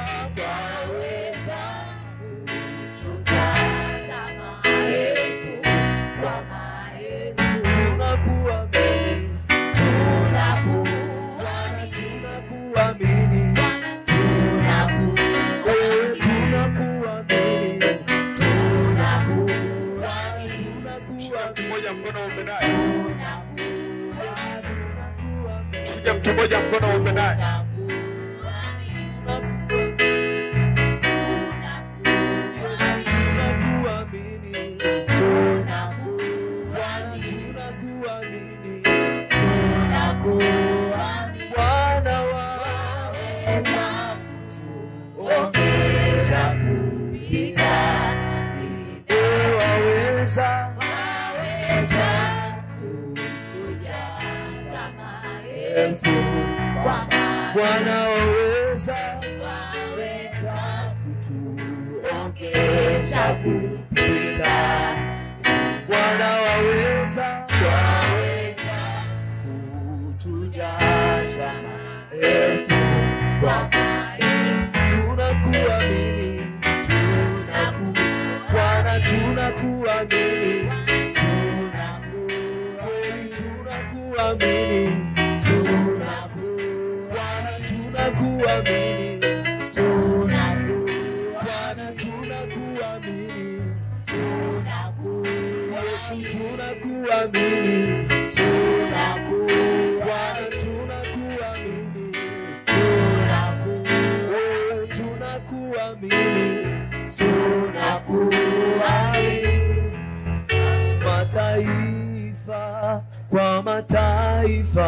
kutujaza maelfu kwa maelfu. Tunakuamini, Bwana tunakuamini, wewe tunakuamini, Bwana tunakuamini. Mmoja mkono umbendaye. Shika mtu mmoja mkono umbendaye. Bwana waweza kutuongeza kupita. Bwana waweza kutujaza maelfu kwa maelfu. Tunakuamini, Bwana tunakuamini, kweli tunakuamini, Bwana tunakuamini, Bwana tunakuamini, Yesu tunakuamini, Bwana tunakuamini, wewe tunakuamini, mataifa kwa mataifa,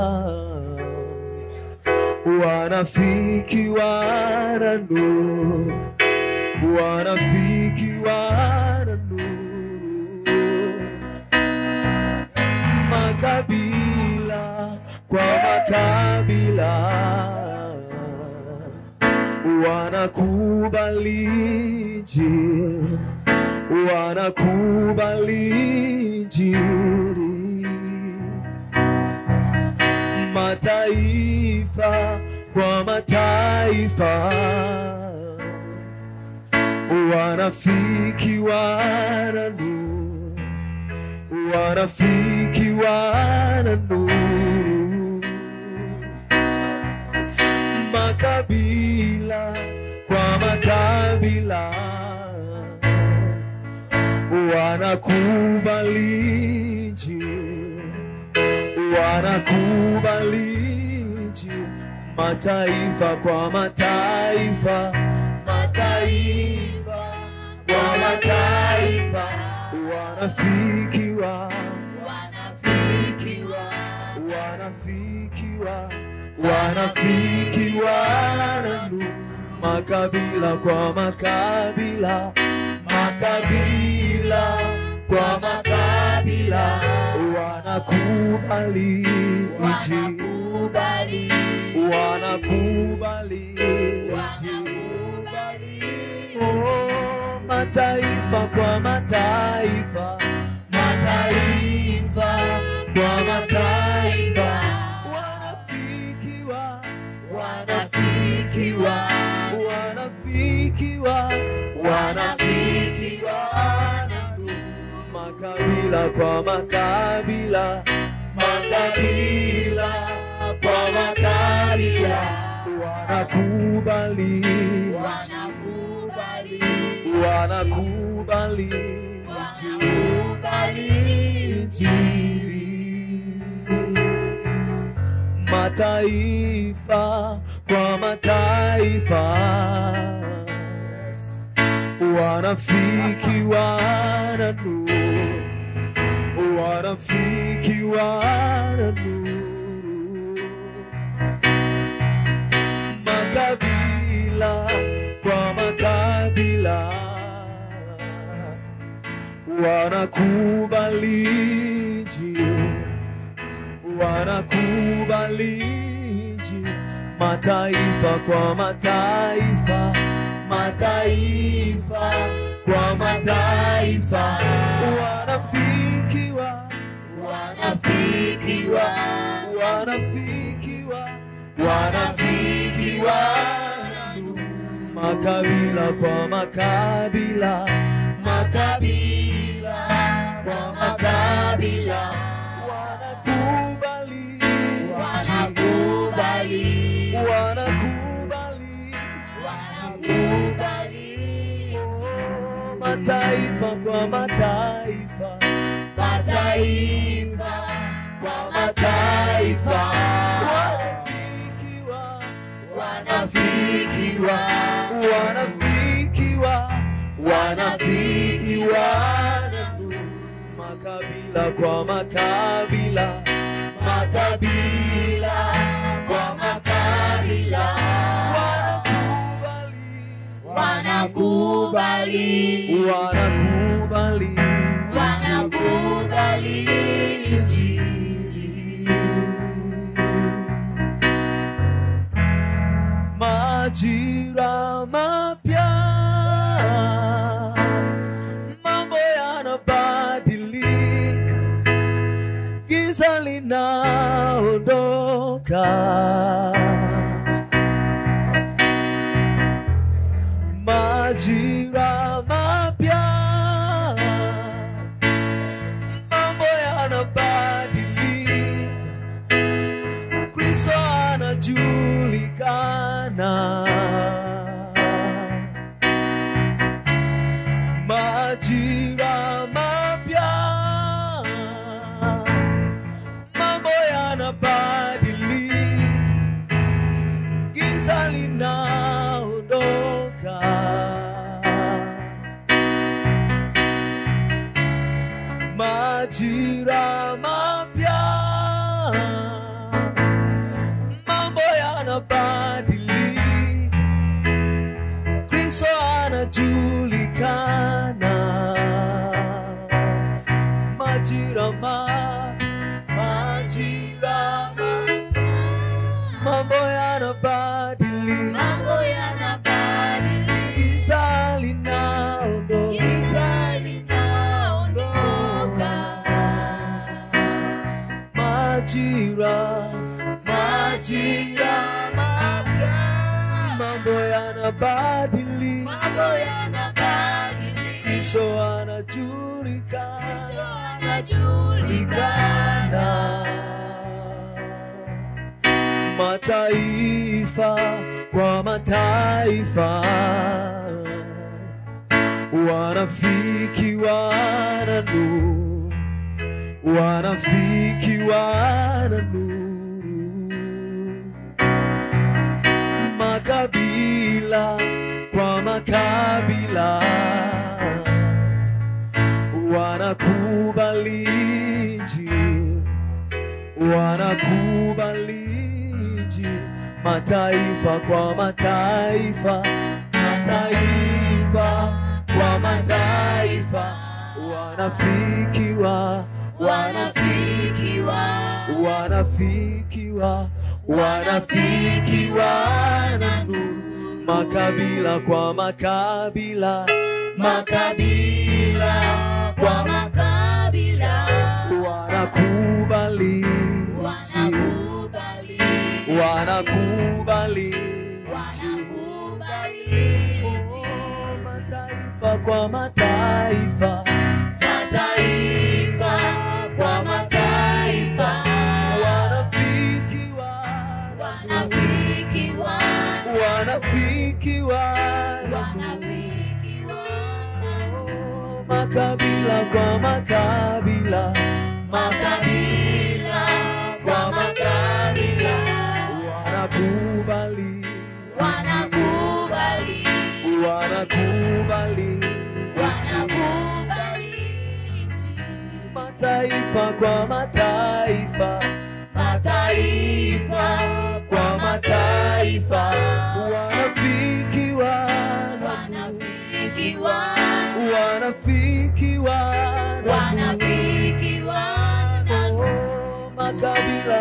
wanafiki wana nuru, wanafiki wana nuru. Makabila kwa makabila, wanakubali Injili, wanakubali Injili. Mataifa kwa mataifa, wanafiki wana nuru, wanafiki wana nuru. Makabila kwa makabila, wanakubali Injili, wanakubali Injili. Mataifa kwa mataifa, mataifa kwa mataifa, wanafiki wana nuru. Makabila kwa makabila, makabila kwa makabila, wanakubali Injili, wanakubali Injili. Oh, mataifa kwa mataifa, mataifa kwa mataifa, wanafikiwa. Makabila kwa makabila, makabila kwa makabila, wanakubali Injili. Mataifa kwa mataifa, wanafiki wana nuru, wanafiki wana nuru. Makabila wanakubali Injili, wanakubali Injili. Mataifa kwa mataifa, mataifa kwa mataifa, wanafikiwa, wanafikiwa, wanafikiwa, wanafikiwa. Makabila kwa makabila, makabila kwa makabila, wanakubali, wanakubali, wanakubali, wanakubali. Mataifa kwa mataifa, mataifa kwa mataifa, wanafikiwa, wanafikiwa, wanafikiwa, wanafikiwa. Makabila kwa makabila, makabila kwa makabila, wanakubali, wanakubali, wanakubali Injili. Majira mapya, mambo yanabadilika, giza linaondoka. Majira mapya, mambo yanabadilika, Kristo anajulikana. Majira mapya, mambo yanabadilika, giza linaondoka. Majira mapya, mambo yanabadilika, Kristo anajulikana. Majira majira mambo yanabadilika, mambo yanabadilika, giza linaondoka, giza linaondoka. Majira mapya, mambo yanabadilika, mambo yanabadilika, Kristo anajulikana. Mataifa kwa mataifa, wanafikiwa na nuru, wanafikiwa na nuru. Makabila kwa makabila, wanakubali Injili, wanakubali Injili. Mataifa kwa mataifa, mataifa kwa mataifa, wanafikiwa, wanafikiwa, wanafikiwa, wanafikiwa na nuru. Makabila kwa makabila, makabila kwa makabila, wanakubali, wanakubali, wanakubali, wanakubali. Mataifa kwa mataifa, mataifa kwa mataifa, wanafikiwa, wanafikiwa, wanafikiwa, wanafikiwa. Makabila kwa makabila, makabila kwa makabila, wanakubali, wanakubali, wanakubali, wanakubali. Mataifa kwa mataifa, mataifa kwa mataifa, wanafikiwa, wanafikiwa, wanafikiwa.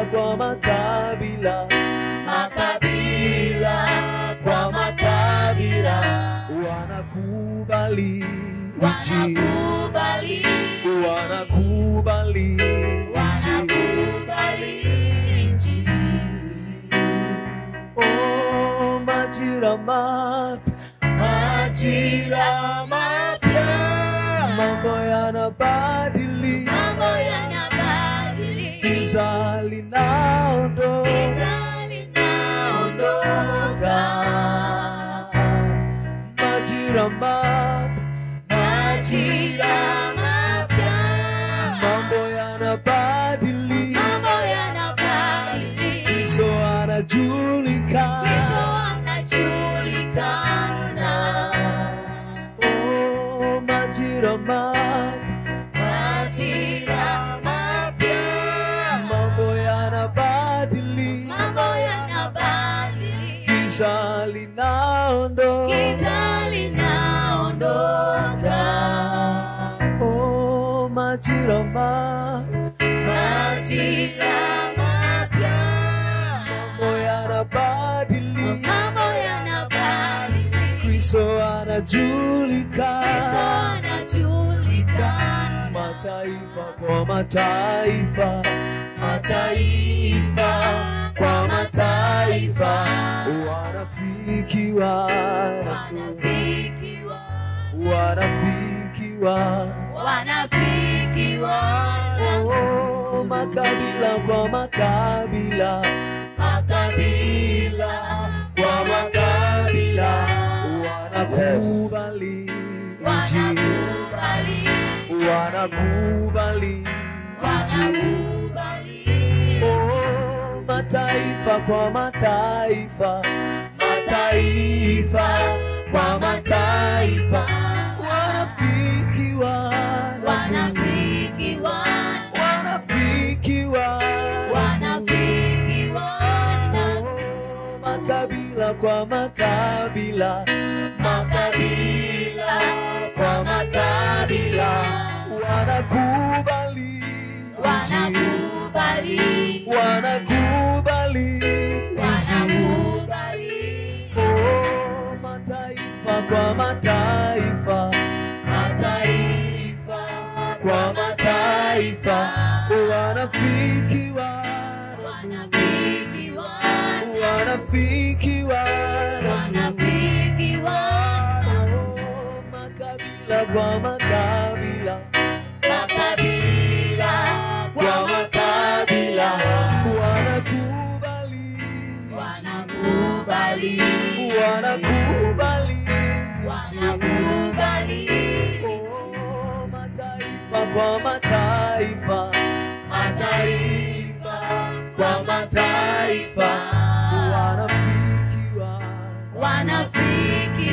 kwa makabila, makabila kwa makabila, wanakubali wanakubali wanakubali wanakubali Injili. Oh, majira mapya, Majira mapya, mambo yanabadilika, mambo yanabadilika, giza linaondoka, giza linaondoka. majira mapya, Majira mapya, mambo yanabadilika, mambo yanabadilika, Kristo anajulikana. Kristo anajulikana. Oh, majira mapya, Majira mapya, mambo yanabadilika, mambo yanabadilika, giza linaondoka. giza linaondoka. Oh, majira mapya, Majira mapya, mambo yanabadilika, mambo yanabadilika, Kristo Kristo anajulikana. anajulikana. Mataifa kwa mataifa, Mataifa kwa mataifa, wanafiki wanafiki wanafiki wana oh, makabila kwa makabila, makabila kwa makabila, wanakubali Injili, wanakubali wanakubali Injili. Oh, mataifa kwa mataifa, mataifa kwa mataifa, wanafiki wanafiki wana wanafiki wana makabila kwa makabila, makabila kwa makabila, wanakubali wanakubali wanakubali wanakubali oh, mataifa kwa mataifa, mataifa kwa mataifa, wanafiki wanafiki wanafiki wanafiki wana oh, makabila kwa makabila, makabila kwa makabila, wanakubali wanakubali wanakubali wanakubali oh, mataifa kwa mataifa, mataifa kwa mataifa, wanafiki wanafiki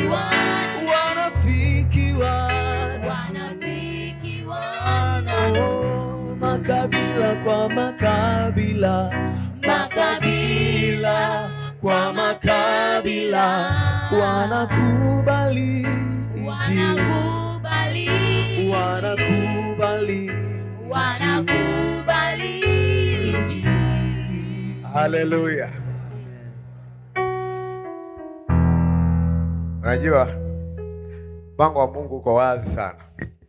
wanafiki wana oh, makabila kwa makabila, makabila kwa makabila, wanakubali Injili, wanakubali wanakubali Injili. Haleluya. Unajua mpango wa Mungu uko wazi sana.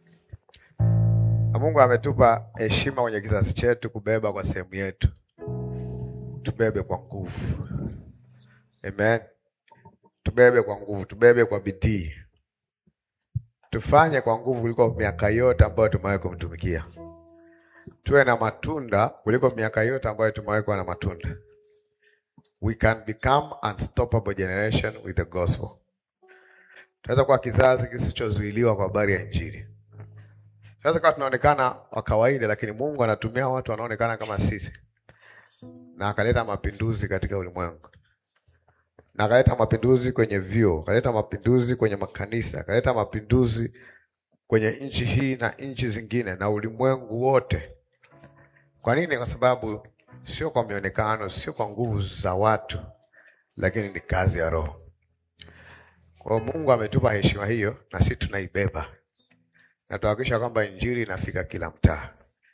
Na Mungu ametupa heshima kwenye kizazi chetu kubeba kwa sehemu yetu. Tubebe kwa nguvu. Amen. Tubebe kwa nguvu, tubebe kwa bidii. Tufanye kwa nguvu kuliko miaka yote ambayo tumewahi kumtumikia. Tuwe na matunda kuliko miaka yote ambayo tumewahi kuwa na matunda. We can become unstoppable generation with the gospel. Tunaweza kuwa kizazi kisichozuiliwa kwa habari ya Injili. Sasa kama tunaonekana wa kawaida, lakini Mungu anatumia watu wanaonekana kama sisi. Na akaleta mapinduzi katika ulimwengu. Na akaleta mapinduzi kwenye vyuo, akaleta mapinduzi kwenye makanisa, akaleta mapinduzi kwenye nchi hii na nchi zingine na ulimwengu wote. Kwa nini? Kwa sababu sio kwa mionekano, sio kwa nguvu za watu, lakini ni kazi ya Roho. Kwa Mungu ametupa heshima hiyo na sisi tunaibeba. Na tuhakikisha kwamba Injili inafika kila mtaa.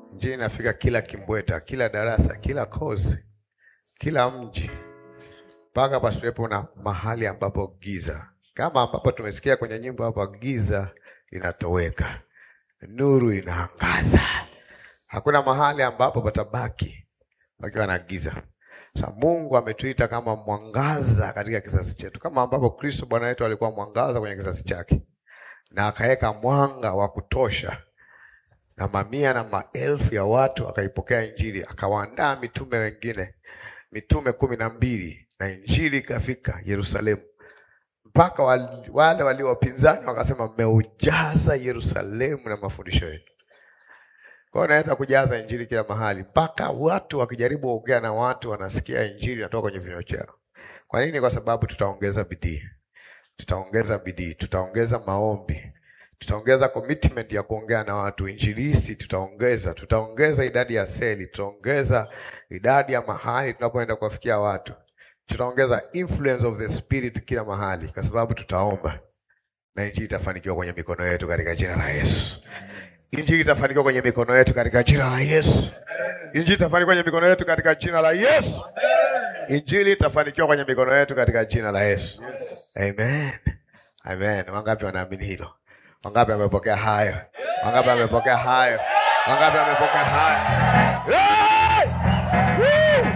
Injili inafika kila kimbweta, kila darasa, kila kozi, kila mji, mpaka pasiwepo na mahali ambapo giza. Kama ambapo tumesikia kwenye nyimbo hapa, giza linatoweka, nuru inaangaza. Hakuna mahali ambapo patabaki pakiwa na giza. Sasa Mungu ametuita kama mwangaza katika kizazi chetu, kama ambapo Kristo Bwana wetu alikuwa mwangaza kwenye kizazi chake, na akaweka mwanga wa kutosha, na mamia na maelfu ya watu akaipokea Injili, akawaandaa mitume wengine, mitume 12, na Injili ikafika Yerusalemu. Mpaka wale waliowapinzani wakasema, mmeujaza Yerusalemu na mafundisho yenu. Kwa hiyo naweza kujaza Injili kila mahali, mpaka watu wakijaribu kuongea na watu wanasikia Injili inatoka kwenye vinywa vyao. Kwa nini? Kwa sababu tutaongeza bidii. Tutaongeza bidii, tutaongeza maombi, tutaongeza commitment ya kuongea na watu. Injilisti tutaongeza idadi ya seli, tutaongeza idadi ya mahali tunapoenda kuwafikia watu. Tutaongeza influence of the spirit kila mahali, kwa sababu tutaomba, na Injili itafanikiwa kwenye mikono yetu katika jina la Yesu. Injili itafanikiwa kwenye mikono yetu katika jina la Yesu. Injili itafanikiwa kwenye mikono yetu katika jina la Yesu. Injili itafanikiwa kwenye mikono yetu katika jina la Yesu. Amen. Amen. Wangapi wanaamini hilo? Wangapi wamepokea hayo? Wangapi wamepokea hayo? Wangapi wamepokea hayo? Hey! Woo!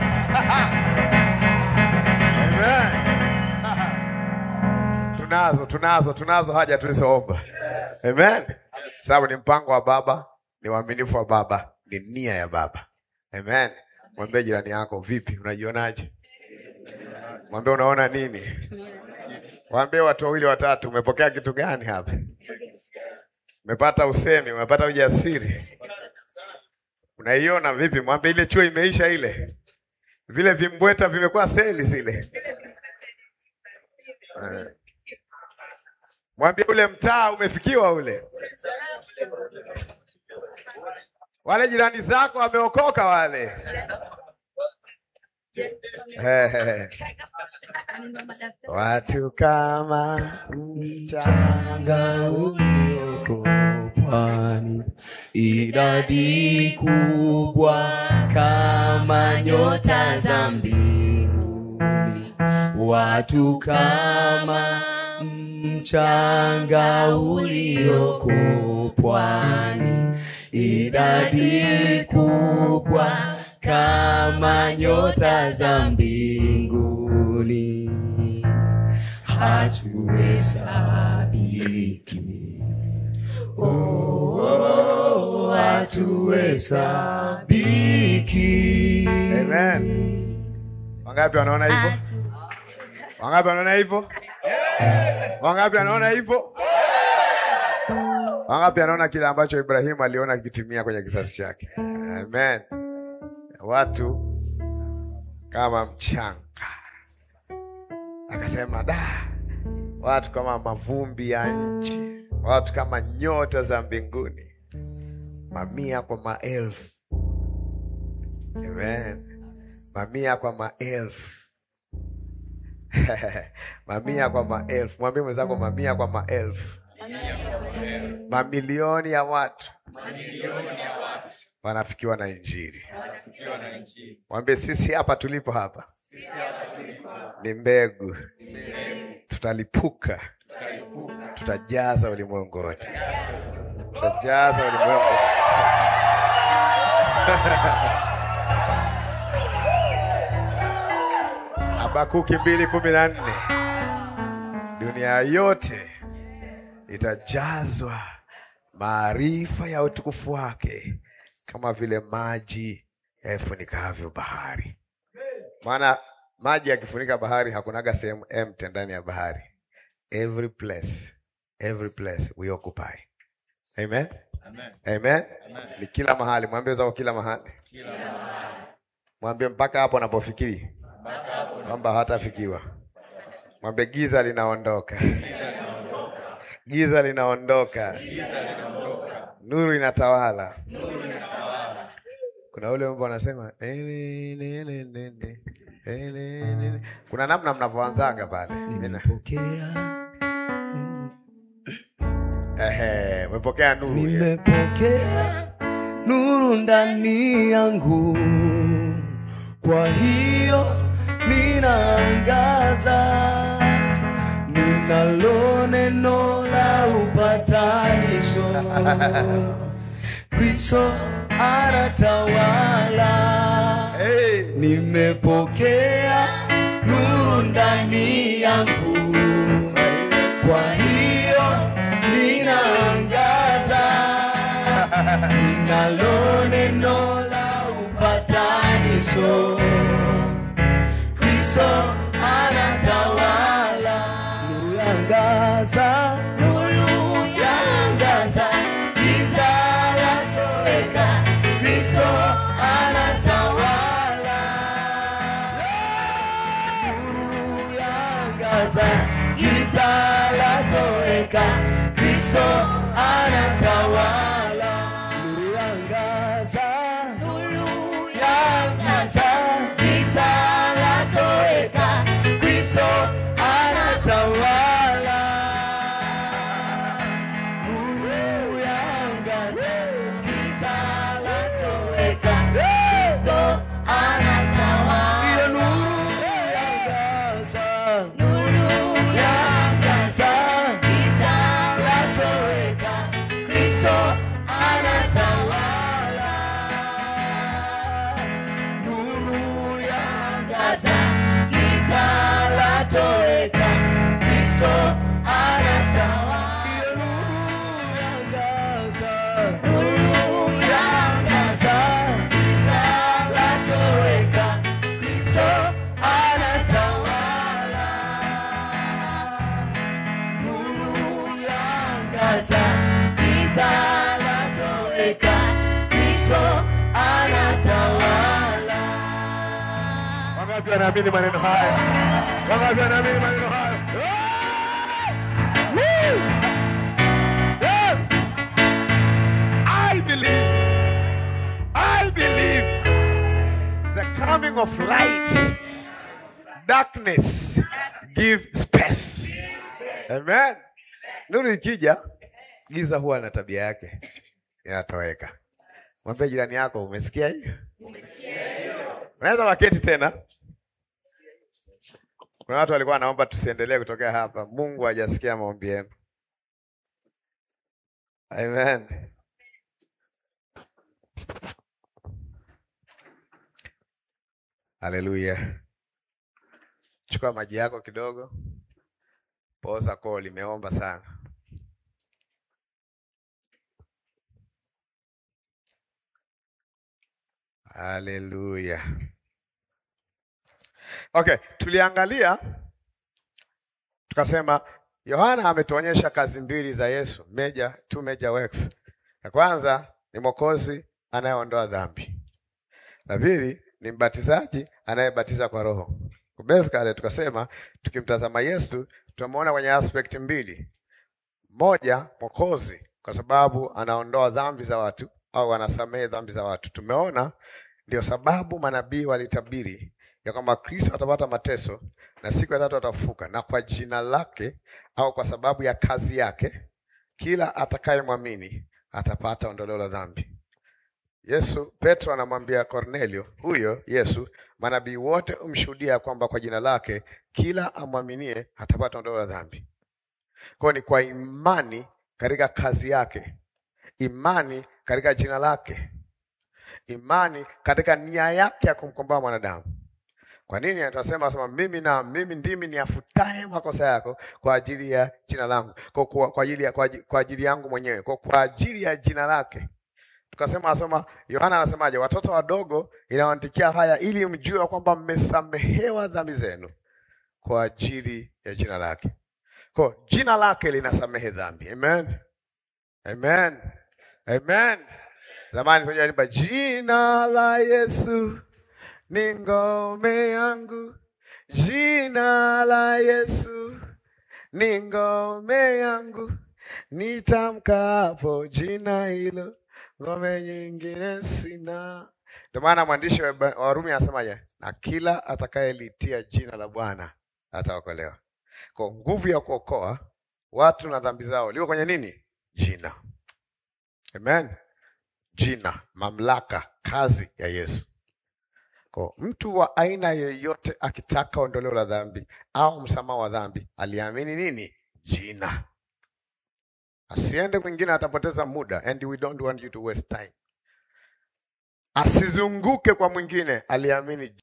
Amen. Tunazo haja tulizoomba. Amen. Sababu ni mpango wa Baba, ni uaminifu wa Baba, ni nia ya Baba. Amen. Mwambie jirani yako, vipi, unajionaje? Mwambie unaona nini? Mwambie watu wawili watatu, umepokea kitu gani hapa? Umepata usemi, umepata ujasiri. Unaiona vipi? Mwambie ile chuo imeisha ile. Vile vimbweta vimekuwa seli zile. Mwambie ule mtaa umefikiwa ule. Wale jirani zako wameokoka wale. Watu kama mchanga ulioko pwani, idadi kubwa kama nyota za mbinguni. Watu kama mchanga ulioko pwani, idadi kubwa kama nyota za mbinguni. Hatuhesabiki, hatuhesabiki. Amen. Wangapi wanaona hivyo? Wangapi wanaona hivyo? Wangapi wanaona hivyo? Wangapi wanaona kile ambacho Ibrahimu aliona kitimia kwenye kizazi chake? Amen. Watu kama mchanga. Akasema watu kama mavumbi ya nchi, watu kama nyota za mbinguni, mamia kwa maelfu. Amen. Mamia kwa maelfu. Mamia kwa maelfu. Mwambie mwenzako mamia kwa maelfu. Mamilioni ya watu wanafikiwa na Injili. Mwambie sisi hapa tulipo hapa ni mbegu. Tutalipuka. Tutajaza ulimwengu wote. Tutajaza ulimwengu. Habakuki 2:14. Dunia yote itajazwa maarifa ya utukufu wake kama vile maji yafunikavyo bahari. Maana maji yakifunika bahari hakunaga sehemu empty ndani ya bahari. Every place we occupy. Amen. Amen. Amen. Ni kila mahali. Mwambie zao kila mahali. Kila mahali. Mwambie mpaka hapo anapofikiri kwamba hatafikiwa. Mwambie giza linaondoka. Giza linaondoka. Nuru inatawala. Kuna ule wimbo anasema kuna namna mnavoanzaga pale. Nimepokea. Umepokea nuru. Nimepokea nuru ndani yangu, kwa hiyo ninaangaza, ninalo neno la upatanisho. Kristo anatawala, nimepokea nuru ndani yangu, kwa hiyo ninaangaza, ninalo neno la upatanisho. Kristo anatawala, nuru yaangaza, nuru yaangaza, giza latoweka. Kristo anatawala, nuru yaangaza, giza latoweka. Kristo anatawala, nuru yaangaza, nuru yaangaza, giza latoweka. Kristo anatawala, nuru yaangaza, giza latoweka. Kristo anatawala, hiyo nuru yaangaza, nuru yaangaza, giza latoweka. Kristo anatawala, nuru yaangaza, giza latoweka. Kristo anatawala, hiyo nuru yaangaza, nuru yaangaza, giza latoweka. Kristo anatawala, nuru yaangaza, giza latoweka. Kristo anatawala. Wangapi wanaamini maneno haya? Wangapi wanaamini maneno haya? Woo! Yes! I believe the coming of light, darkness give space. Amen. Nuru ikija, giza huwa na tabia yake, inatoweka. Mwambie jirani yako, umesikia hiyo? Umesikia hiyo. Unaweza waketi tena. Kuna watu walikuwa wanaomba tusiendelee kutokea hapa. Mungu hajasikia maombi yenu. Amen. Haleluya. Chukua maji yako kidogo. Poza koo, limeomba sana. Haleluya. Okay, tuliangalia tukasema Yohana ametuonyesha kazi mbili za Yesu, two major works. Ya kwanza ni Mwokozi anayeondoa dhambi. La pili ni mbatizaji anayebatiza kwa Roho. Kwa basically tukasema tukimtazama Yesu tunamuona kwenye aspect mbili. Moja, Mwokozi kwa sababu anaondoa dhambi za watu au anasamehe dhambi za watu. Tumeona ndio sababu manabii walitabiri ya kwamba Kristo atapata mateso na siku ya tatu atafufuka, na kwa jina lake au kwa sababu ya kazi yake kila atakayemwamini atapata ondoleo la dhambi. Petro anamwambia Kornelio, huyo Yesu manabii wote umshuhudia kwamba kwa jina lake kila amwaminie atapata ondoleo la dhambi. Kwa ni kwa imani katika kazi yake, imani katika jina lake, imani katika nia yake ya kumkomboa mwanadamu. Kwa nini anasema mimi ndimi niafutaye makosa yako kwa ajili ya jina langu, kwa ajili yangu mwenyewe, kwa ajili ya jina lake. Tukasema Yohana anasemaje? Watoto wadogo inawaandikia haya ili mjue kwamba mmesamehewa dhambi zenu kwa ajili ya jina lake. Kwa jina lake linasamehe dhambi. Amen. Amen. Amen. Zamani kwenye nyimbo, jina la Yesu ni ngome yangu, jina la Yesu ni ngome yangu, nitamkapo jina hilo ngome nyingine sina. Ndio maana mwandishi wa Warumi anasemaje? Na kila atakayelitia jina la Bwana ataokolewa. Kwa nguvu ya kuokoa watu na dhambi zao liko kwenye nini? Jina. Amen. jina, mamlaka, kazi ya Yesu. Kwa mtu wa aina yeyote akitaka ondoleo la dhambi au msamaha wa dhambi, aliamini nini? Jina. Asiende kwingine, atapoteza muda, and we don't want you to waste time. Asizunguke kwa mwingine, aliamini